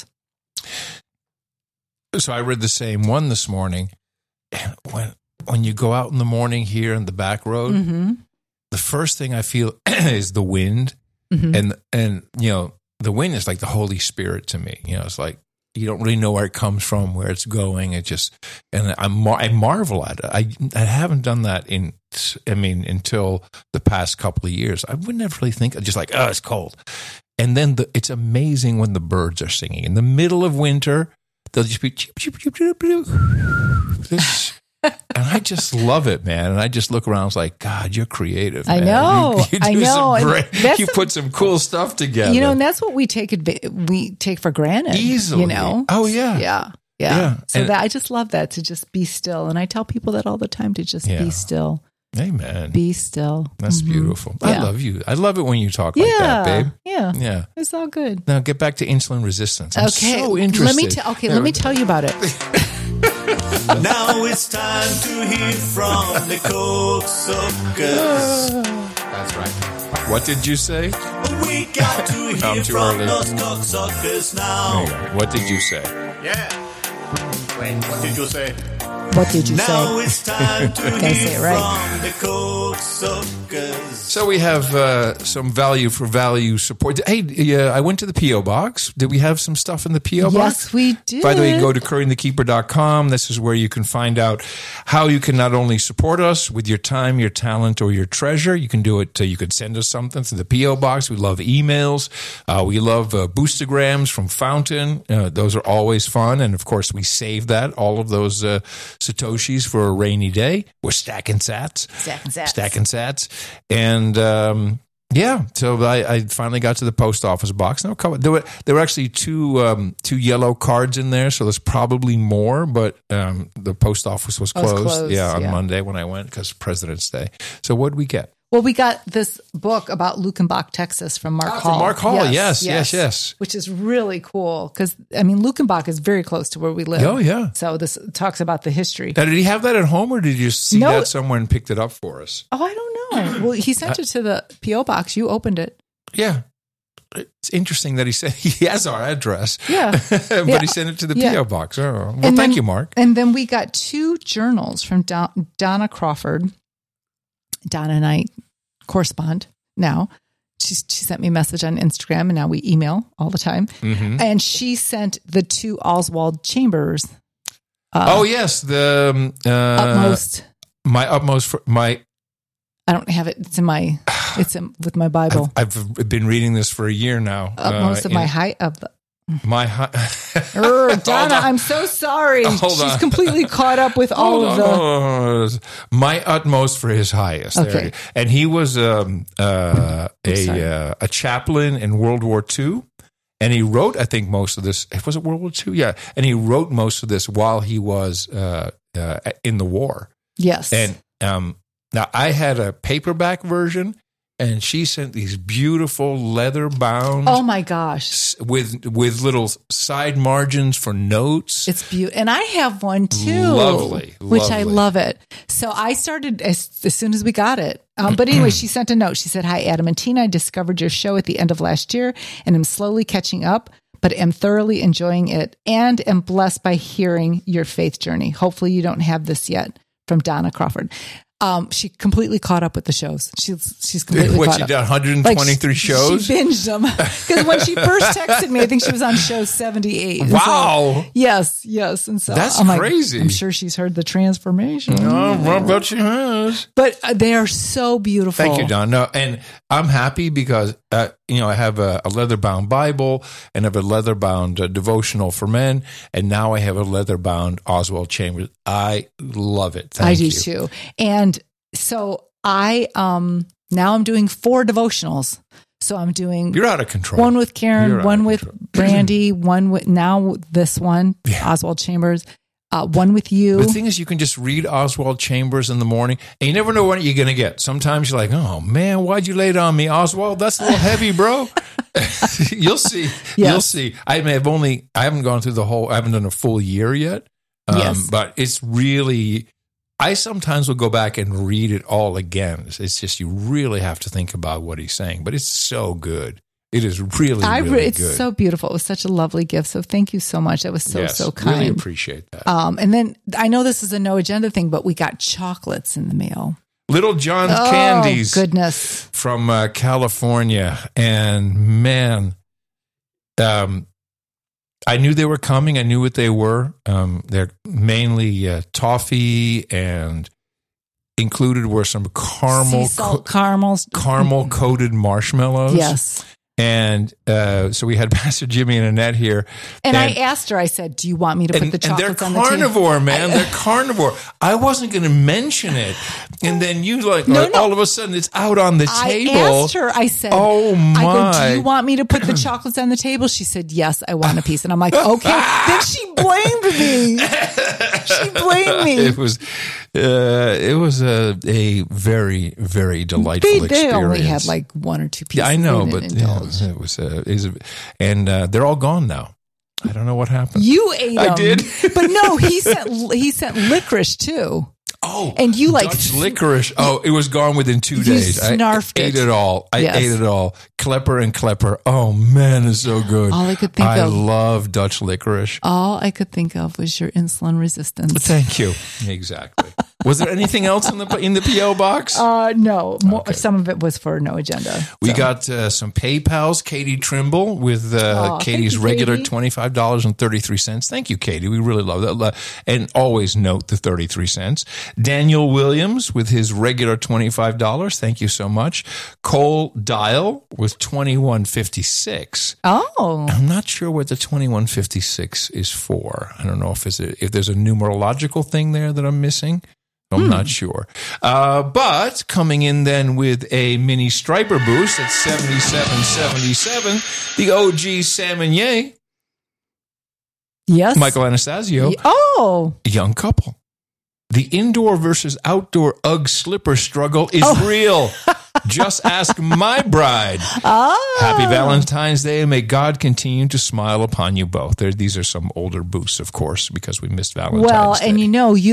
So I read the same one this morning. And when you go out in the morning here in the back road, the first thing I feel is the wind. And the wind is like the Holy Spirit to me. It's like, you don't really know where it comes from, where it's going. I marvel at it. I haven't done that until the past couple of years. I would never really think, just like, it's cold. And then it's amazing when the birds are singing in the middle of winter. They'll just be cheep, cheep, cheep, cheep, cheep. And I just love it, man. And I just look around, I was like, God, you're creative, man. I know. You put some cool stuff together. And that's what we take for granted. Easily. Oh, yeah. Yeah. So I just love that, to just be still. And I tell people that all the time, to just be still. Amen. Be still. That's beautiful. I love you. I love it when you talk like that, babe. Yeah. It's all good. Now get back to insulin resistance. I'm so interested. Let me tell you about it. Now it's time to hear from the cocksuckers. That's right. What did you say? We got to hear from those cocksuckers now. What did you say? Yeah. Wait, what did you say? What did you say? Now it's time to hear right. from the cocksuckers. So we have some value for value support. Hey, I went to the P.O. Box. Did we have some stuff in the P.O. Box? Yes, we did. By the way, go to CurryingTheKeeper.com. This is where you can find out how you can not only support us with your time, your talent, or your treasure. You can do it. You could send us something to the P.O. Box. We love emails. We love boostergrams from Fountain. Those are always fun. And, of course, we save all of those Satoshis for a rainy day. We're stacking sats. Stacking sats. And Yeah, so I finally got to the post office box. No, there were actually two yellow cards in there, so there's probably more. But the post office was closed. On Monday when I went because President's Day. So what did we get? Well, we got this book about Luckenbach, Texas from Mark Hall. From Mark Hall, yes. Which is really cool because, I mean, Luckenbach is very close to where we live. Oh, yeah. So this talks about the history. Now, did he have that at home or did you see that somewhere and picked it up for us? Oh, I don't know. Well, he sent it to the P.O. box. You opened it. Yeah. It's interesting that he said he has our address. Yeah. But he sent it to the P.O. box. Oh, well, thank you, Mark. And then we got 2 journals from Donna Crawford. Donna and I correspond now. She sent me a message on Instagram, and now we email all the time. Mm-hmm. And she sent the 2 Oswald Chambers. Yes, the utmost. My I don't have it. It's with my Bible. I've been reading this for a year now. Utmost of my height of the. My Donna, I'm so sorry. She's completely caught up with all of the. My utmost for his highest. Okay. And he was a chaplain in World War II. And he wrote, I think, most of this. Was it World War II? Yeah. And he wrote most of this while he was in the war. Yes. And now I had a paperback version. And she sent these beautiful leather bound. Oh my gosh! With little side margins for notes. It's beautiful, and I have one too. Lovely, which I love it. So I started as soon as we got it. But anyway, she sent a note. She said, "Hi, Adam and Tina. I discovered your show at the end of last year, and I'm slowly catching up, but am thoroughly enjoying it, and am blessed by hearing your faith journey. Hopefully, you don't have this yet." From Donna Crawford. She completely caught up with the shows. She's completely caught up. What, she did 123 shows? She binged them. Because when she first texted me, I think she was on show 78. Wow. So, yes. And so that's crazy. I'm sure she's heard the transformation. I bet she has. But they are so beautiful. Thank you, Don. No, and I'm happy because, I have a leather-bound Bible and I have a leather-bound devotional for men. And now I have a leather-bound Oswald Chambers. I love it. Thank you. I do too. And so I now I'm doing 4 devotionals. So I'm doing You're out of control. One with Karen, one with Brandy, one with now this one, Oswald Chambers, one with you. The thing is, you can just read Oswald Chambers in the morning, and you never know what you're going to get. Sometimes you're like, "Oh man, why'd you lay it on me, Oswald? That's a little heavy, bro." You'll see. Yes. You'll see. I haven't gone through I haven't done a full year yet. But it's really. I sometimes will go back and read it all again. It's just you really have to think about what he's saying, but it's so good. It is really good. It's so beautiful. It was such a lovely gift. So thank you so much. That was so kind. Really appreciate that. And then I know this is a no agenda thing, but we got chocolates in the mail. Little John's Candies. Goodness. From California. And man, I knew they were coming. I knew what they were. They're mainly toffee, and included were some caramel coated marshmallows. Yes. And so we had Pastor Jimmy and Annette here. And I asked her, I said, do you want me to put the chocolates on the table? And they're carnivore, man. They're carnivore. I wasn't going to mention it. And then you all of a sudden it's out on the table. I asked her, I said, oh my. I go, do you want me to put the chocolates on the table? She said, yes, I want a piece. And I'm like, okay. Then she blamed me. She blamed me. It was a very, very delightful experience. They only had like 1 or 2 pieces. Yeah, I know, but it was and they're all gone now. I don't know what happened. You ate them. I did, but no, he sent licorice too. Oh, and you Dutch licorice. Oh, it was gone within 2 days. I ate it all. I ate it all. Klepper and Klepper. Oh man, it's so good. All I could think I love Dutch licorice. All I could think of was your insulin resistance. Thank you. Exactly. Was there anything else in the P.O. box? No. Okay. Some of it was for no agenda. We got some PayPals. Katie Trimble with Katie's regular $25.33. Thank you, Katie. We really love that. And always note the 33 cents. Daniel Williams with his regular $25. Thank you so much. Cole Dial with $21.56. Oh. I'm not sure what the $21.56 is for. I don't know if there's a numerological thing there that I'm missing. I'm not sure. But coming in then with a mini striper boost at 77.77, the OG Salmon Ye, Yes. Michael Anastasio, Oh. a young couple. The indoor versus outdoor UGG slipper struggle is real. Just ask my bride. Oh. Happy Valentine's Day, and may God continue to smile upon you both. These are some older boosts, of course, because we missed Valentine's Well, Day. and you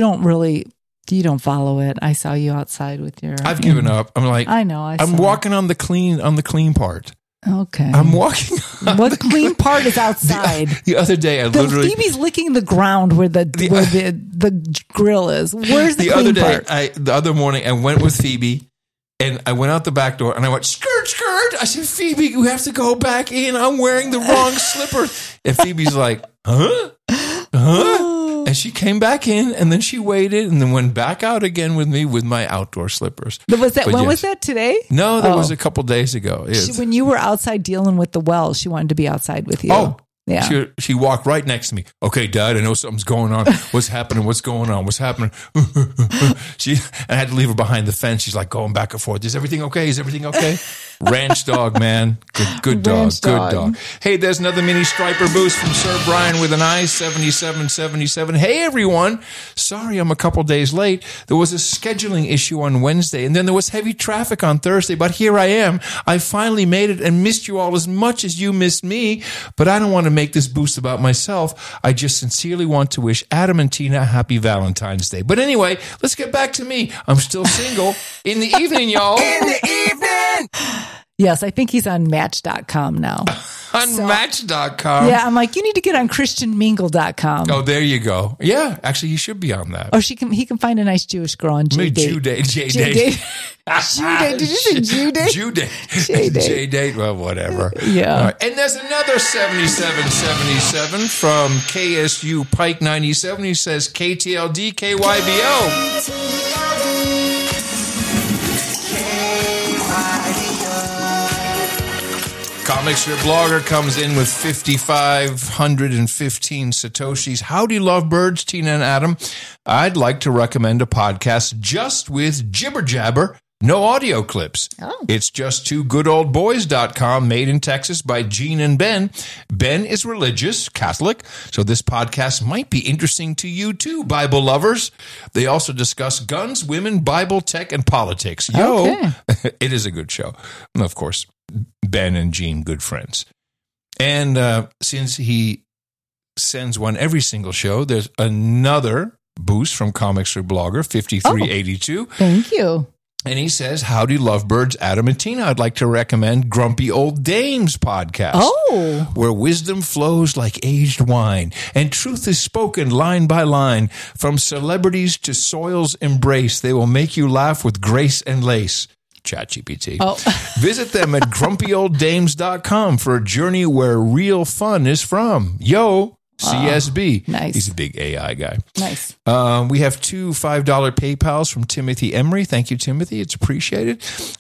don't follow it. I saw you outside with your. I've given up. I'm like, I know. I'm walking on the clean part. Okay. I'm walking. What clean part is outside? The other day, I The literally. Phoebe's licking the ground where the grill is. Where's the The clean other day, part? the other morning, I went with Phoebe, and I went out the back door, and I went, skirt, skirt. I said, Phoebe, you have to go back in. I'm wearing the wrong slipper. And Phoebe's like, huh? And she came back in, and then she waited, and then went back out again with me with my outdoor slippers. Was that? But When yes. was that? Today? No, that Oh. was a couple days ago. When you were outside dealing with the well, she wanted to be outside with you. Oh, yeah. She walked right next to me. Okay, Dad, I know something's going on. What's happening? What's going on? What's happening? And I had to leave her behind the fence. She's like going back and forth. Is everything okay? Is everything okay? Ranch dog, man. Good dog. Ranch dog. Good dog. Hey, there's another mini striper boost from Sir Brian with an I, 77.77. Hey, everyone. Sorry I'm a couple days late. There was a scheduling issue on Wednesday, and then there was heavy traffic on Thursday, but here I am. I finally made it and missed you all as much as you missed me, but I don't want to make this boost about myself. I just sincerely want to wish Adam and Tina a happy Valentine's Day. But anyway, let's get back to me. I'm still single. In the evening, y'all. In the evening. Yes, I think he's on Match.com now. On Match.com. Yeah, I'm like, you need to get on ChristianMingle.com. Oh, there you go. Yeah, actually, he should be on that. Or he can find a nice Jewish girl on Maybe J-Date. J-Date. J-Date. J-Date. Did you say J-Date? J-Date. J-Date. J-Date. Well, whatever. Yeah. All right. And there's another 77.77 from KSU Pike 97. He says KTLD KYBO. Comics Your Blogger comes in with 5,515 Satoshis. Howdy, lovebirds, Tina and Adam. I'd like to recommend a podcast just with jibber jabber, no audio clips. Oh. It's just twogoodOldBoys.com, made in Texas by Gene and Ben. Ben is religious, Catholic, so this podcast might be interesting to you too, Bible lovers. They also discuss guns, women, Bible, tech, and politics. Okay. It is a good show. And of course, Ben and Gene, good friends. And since he sends one every single show, there's another boost from Comics or Blogger, 5382. Thank you. And he says, howdy, lovebirds, Adam and Tina. I'd like to recommend Grumpy Old Dames podcast. Oh. Where wisdom flows like aged wine and truth is spoken line by line. From celebrities to soil's embrace, they will make you laugh with grace and lace. ChatGPT. Oh. Visit them at grumpyolddames.com for a journey where real fun is from. Yo, CSB. Nice. He's a big AI guy. Nice. We have two $5 PayPals from Timothy Emery. Thank you, Timothy. It's appreciated.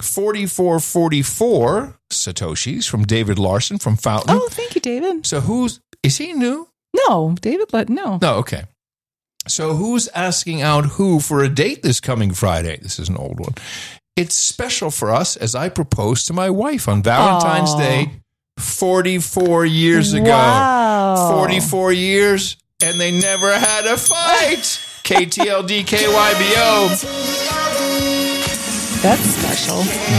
4444 Satoshis from David Larson from Fountain. Oh, thank you, David. So is he new? No, David, no. No, okay. So who's asking out who for a date this coming Friday? This is an old one. It's special for us as I proposed to my wife on Valentine's Day 44 years ago. Wow. 44 years, and they never had a fight. KTLD KYBO. That's special.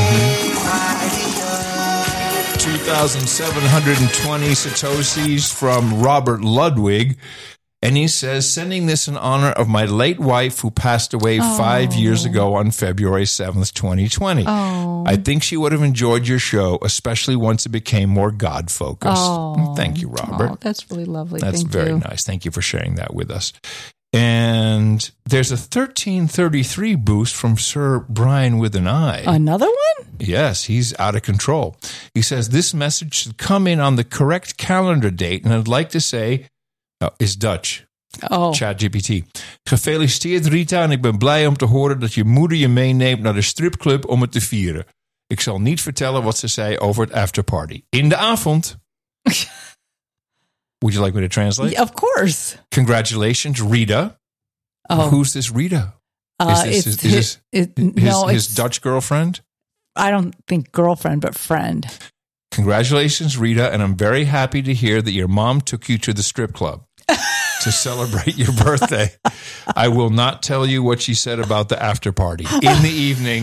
2,720 Satoshis from Robert Ludwig. And he says, sending this in honor of my late wife who passed away 5 years ago on February 7th, 2020. Oh. I think she would have enjoyed your show, especially once it became more God-focused. Oh. Thank you, Robert. Oh, that's really lovely. That's Thank very you. nice. Thank you for sharing that with us. And there's a 1333 boost from Sir Brian with an I. Another one? Yes, he's out of control. He says, this message should come in on the correct calendar date, and I'd like to say, is Dutch. Oh. ChatGPT. Gefeliciteerd Rita en ik ben blij om te horen dat je moeder je meeneemt naar de stripclub om het te vieren. Ik zal niet vertellen wat ze zei over het afterparty. In de avond. Would you like me to translate? Yeah, of course. Congratulations, Rita. Oh. Who's this Rita? Is this his Dutch girlfriend? I don't think girlfriend, but friend. Congratulations, Rita, and I'm very happy to hear that your mom took you to the strip club to celebrate your birthday. I will not tell you what she said about the after party. In the evening.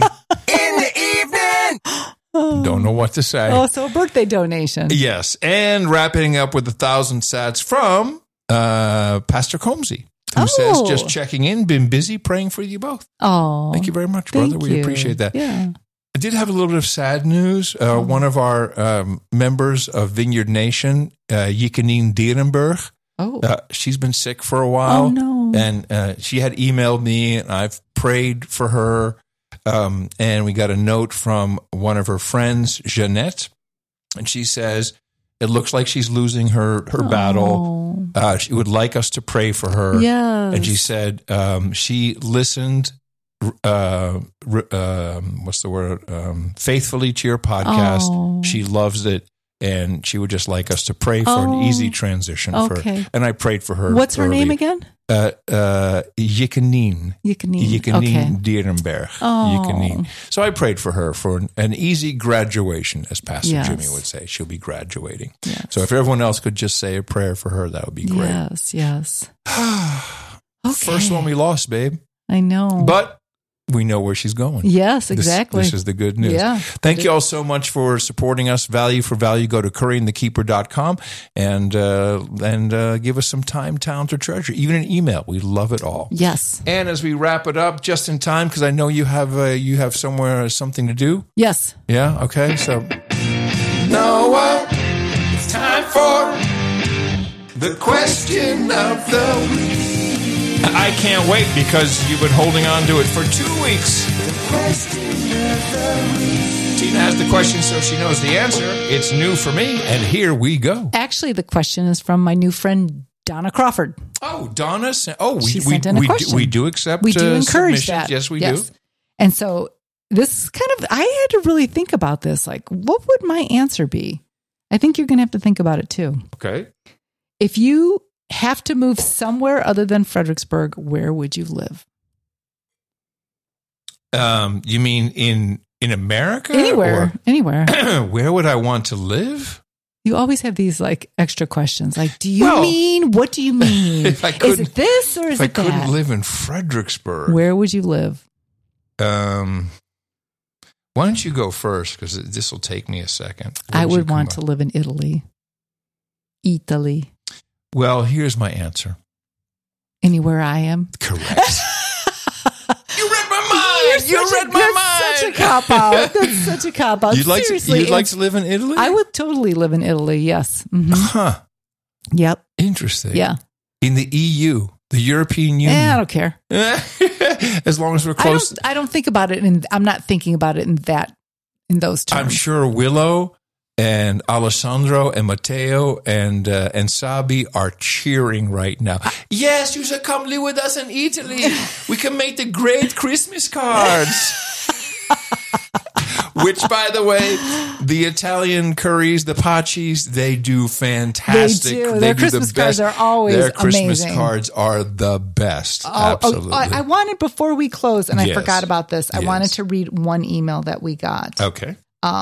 Don't know what to say. Oh, so a birthday donation. Yes, and wrapping up with 1,000 sats from Pastor Comsey, who says, just checking in, been busy praying for you both. Oh, thank you very much, brother. We appreciate that. Yeah. I did have a little bit of sad news. One of our members of Vineyard Nation, Yikanine Dierenberg, she's been sick for a while. Oh, no. And she had emailed me, and I've prayed for her. And we got a note from one of her friends, Jeanette, and she says, it looks like she's losing her battle. She would like us to pray for her. Yes. And she said she listened what's the word? Faithfully to your podcast. Oh. She loves it, and she would just like us to pray for an easy transition for her. And I prayed for her. What's her name again? Yikanine Dierenberg. Yikanine. So I prayed for her for an easy graduation, as Pastor Jimmy would say. She'll be graduating. Yes. So if everyone else could just say a prayer for her, that would be great. Yes. First one we lost, babe. I know. But we know where she's going. Yes, exactly. This is the good news. Yeah. Thank you all so much for supporting us. Value for value. Go to curryandthekeeper.com and give us some time, talent, or treasure. Even an email. We love it all. Yes. And as we wrap it up, just in time, because I know you have something to do. Yes. Yeah. Okay. So, Noah, it's time for the question of the week. I can't wait because you've been holding on to it for 2 weeks. Tina has the question so she knows the answer. It's new for me, and here we go. Actually, the question is from my new friend, Donna Crawford. Oh, Donna. She sent in a question. We do accept we do encourage submissions. that. Yes, we do. And so this is kind of, I had to really think about this. Like, what would my answer be? I think you're going to have to think about it too. Okay. If you have to move somewhere other than Fredericksburg, where would you live? You mean in America? Anywhere. Where would I want to live? You always have these like extra questions. Like, do you mean? What do you mean? Is it this or is it that? If I couldn't live in Fredericksburg, where would you live? Why don't you go first? Because this will take me a second. I would want to live in Italy. Well, here's my answer. Anywhere I am. Correct. You read my mind. You read my mind. That's such a cop-out. That's such a cop-out. You'd like to live in Italy? I would totally live in Italy, yes. Mm-hmm. Huh. Yep. Interesting. Yeah. In the EU, the European Union. I don't care. As long as we're close. I don't think about it, and I'm not thinking about it in those terms. I'm sure Willow and Alessandro and Matteo and Sabi are cheering right now. Yes, you should come live with us in Italy. We can make the great Christmas cards. Which, by the way, the Italian curries, the Paccis, they do fantastic. They do. Their Christmas cards are always amazing. Their Christmas cards are the best. Absolutely. I wanted, before we close, and I Yes. forgot about this, I Yes. wanted to read one email that we got. Okay.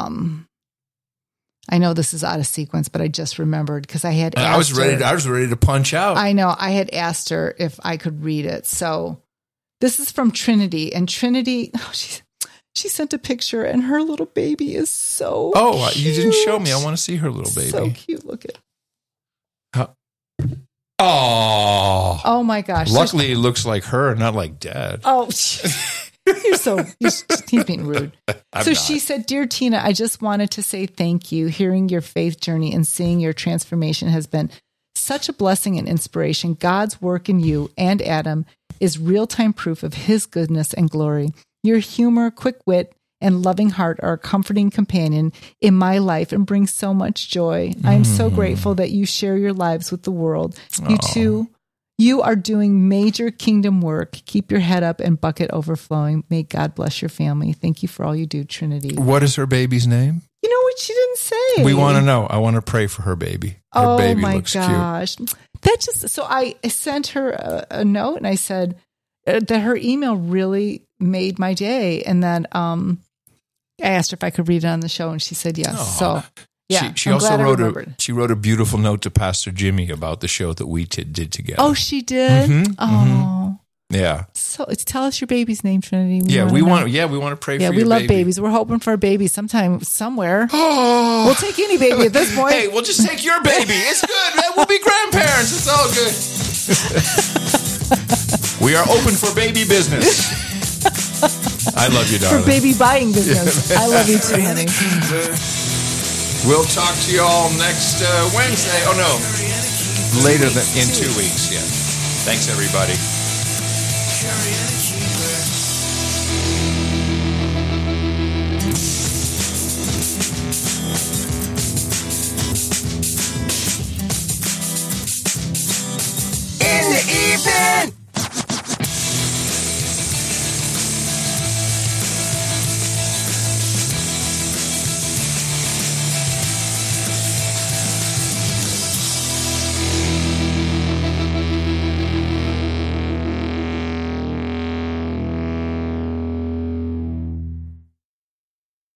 I know this is out of sequence, but I just remembered because I had asked I was ready. her. I was ready to punch out. I know. I had asked her if I could read it. So this is from Trinity, and Trinity, she sent a picture, and her little baby is so cute. You didn't show me. I want to see her little baby. So cute. Look at. Oh my gosh! Luckily, it looks like her, not like Dad. Oh. He's being rude. She said, "Dear Tina, I just wanted to say thank you. Hearing your faith journey and seeing your transformation has been such a blessing and inspiration. God's work in you and Adam is real-time proof of his goodness and glory. Your humor, quick wit, and loving heart are a comforting companion in my life and bring so much joy. I'm so grateful that you share your lives with the world. You too. You are doing major kingdom work. Keep your head up and bucket overflowing. May God bless your family. Thank you for all you do, Trinity." What is her baby's name? You know what? She didn't say. We want to know. I want to pray for her baby. Her baby looks cute. That just, so I sent her a note and I said, that her email really made my day. And then I asked her if I could read it on the show, and she said yes. Aw. So yeah, She I'm also glad I wrote remembered. she wrote a beautiful note to Pastor Jimmy about the show that we did together. Oh, she did. Oh, yeah, so tell us your baby's name, Trinity. we want to pray for Yeah, your we love baby. babies. We're hoping for a baby sometime, somewhere. Oh, We'll take any baby at this point. hey, we'll just take your baby. It's good, man. We'll be grandparents. It's all good. We are open for baby business. I love you, For darling. baby buying business. I love you too, honey. We'll talk to you all next Wednesday. Oh, no. Later in 2 weeks, yeah. Thanks, everybody. Curry and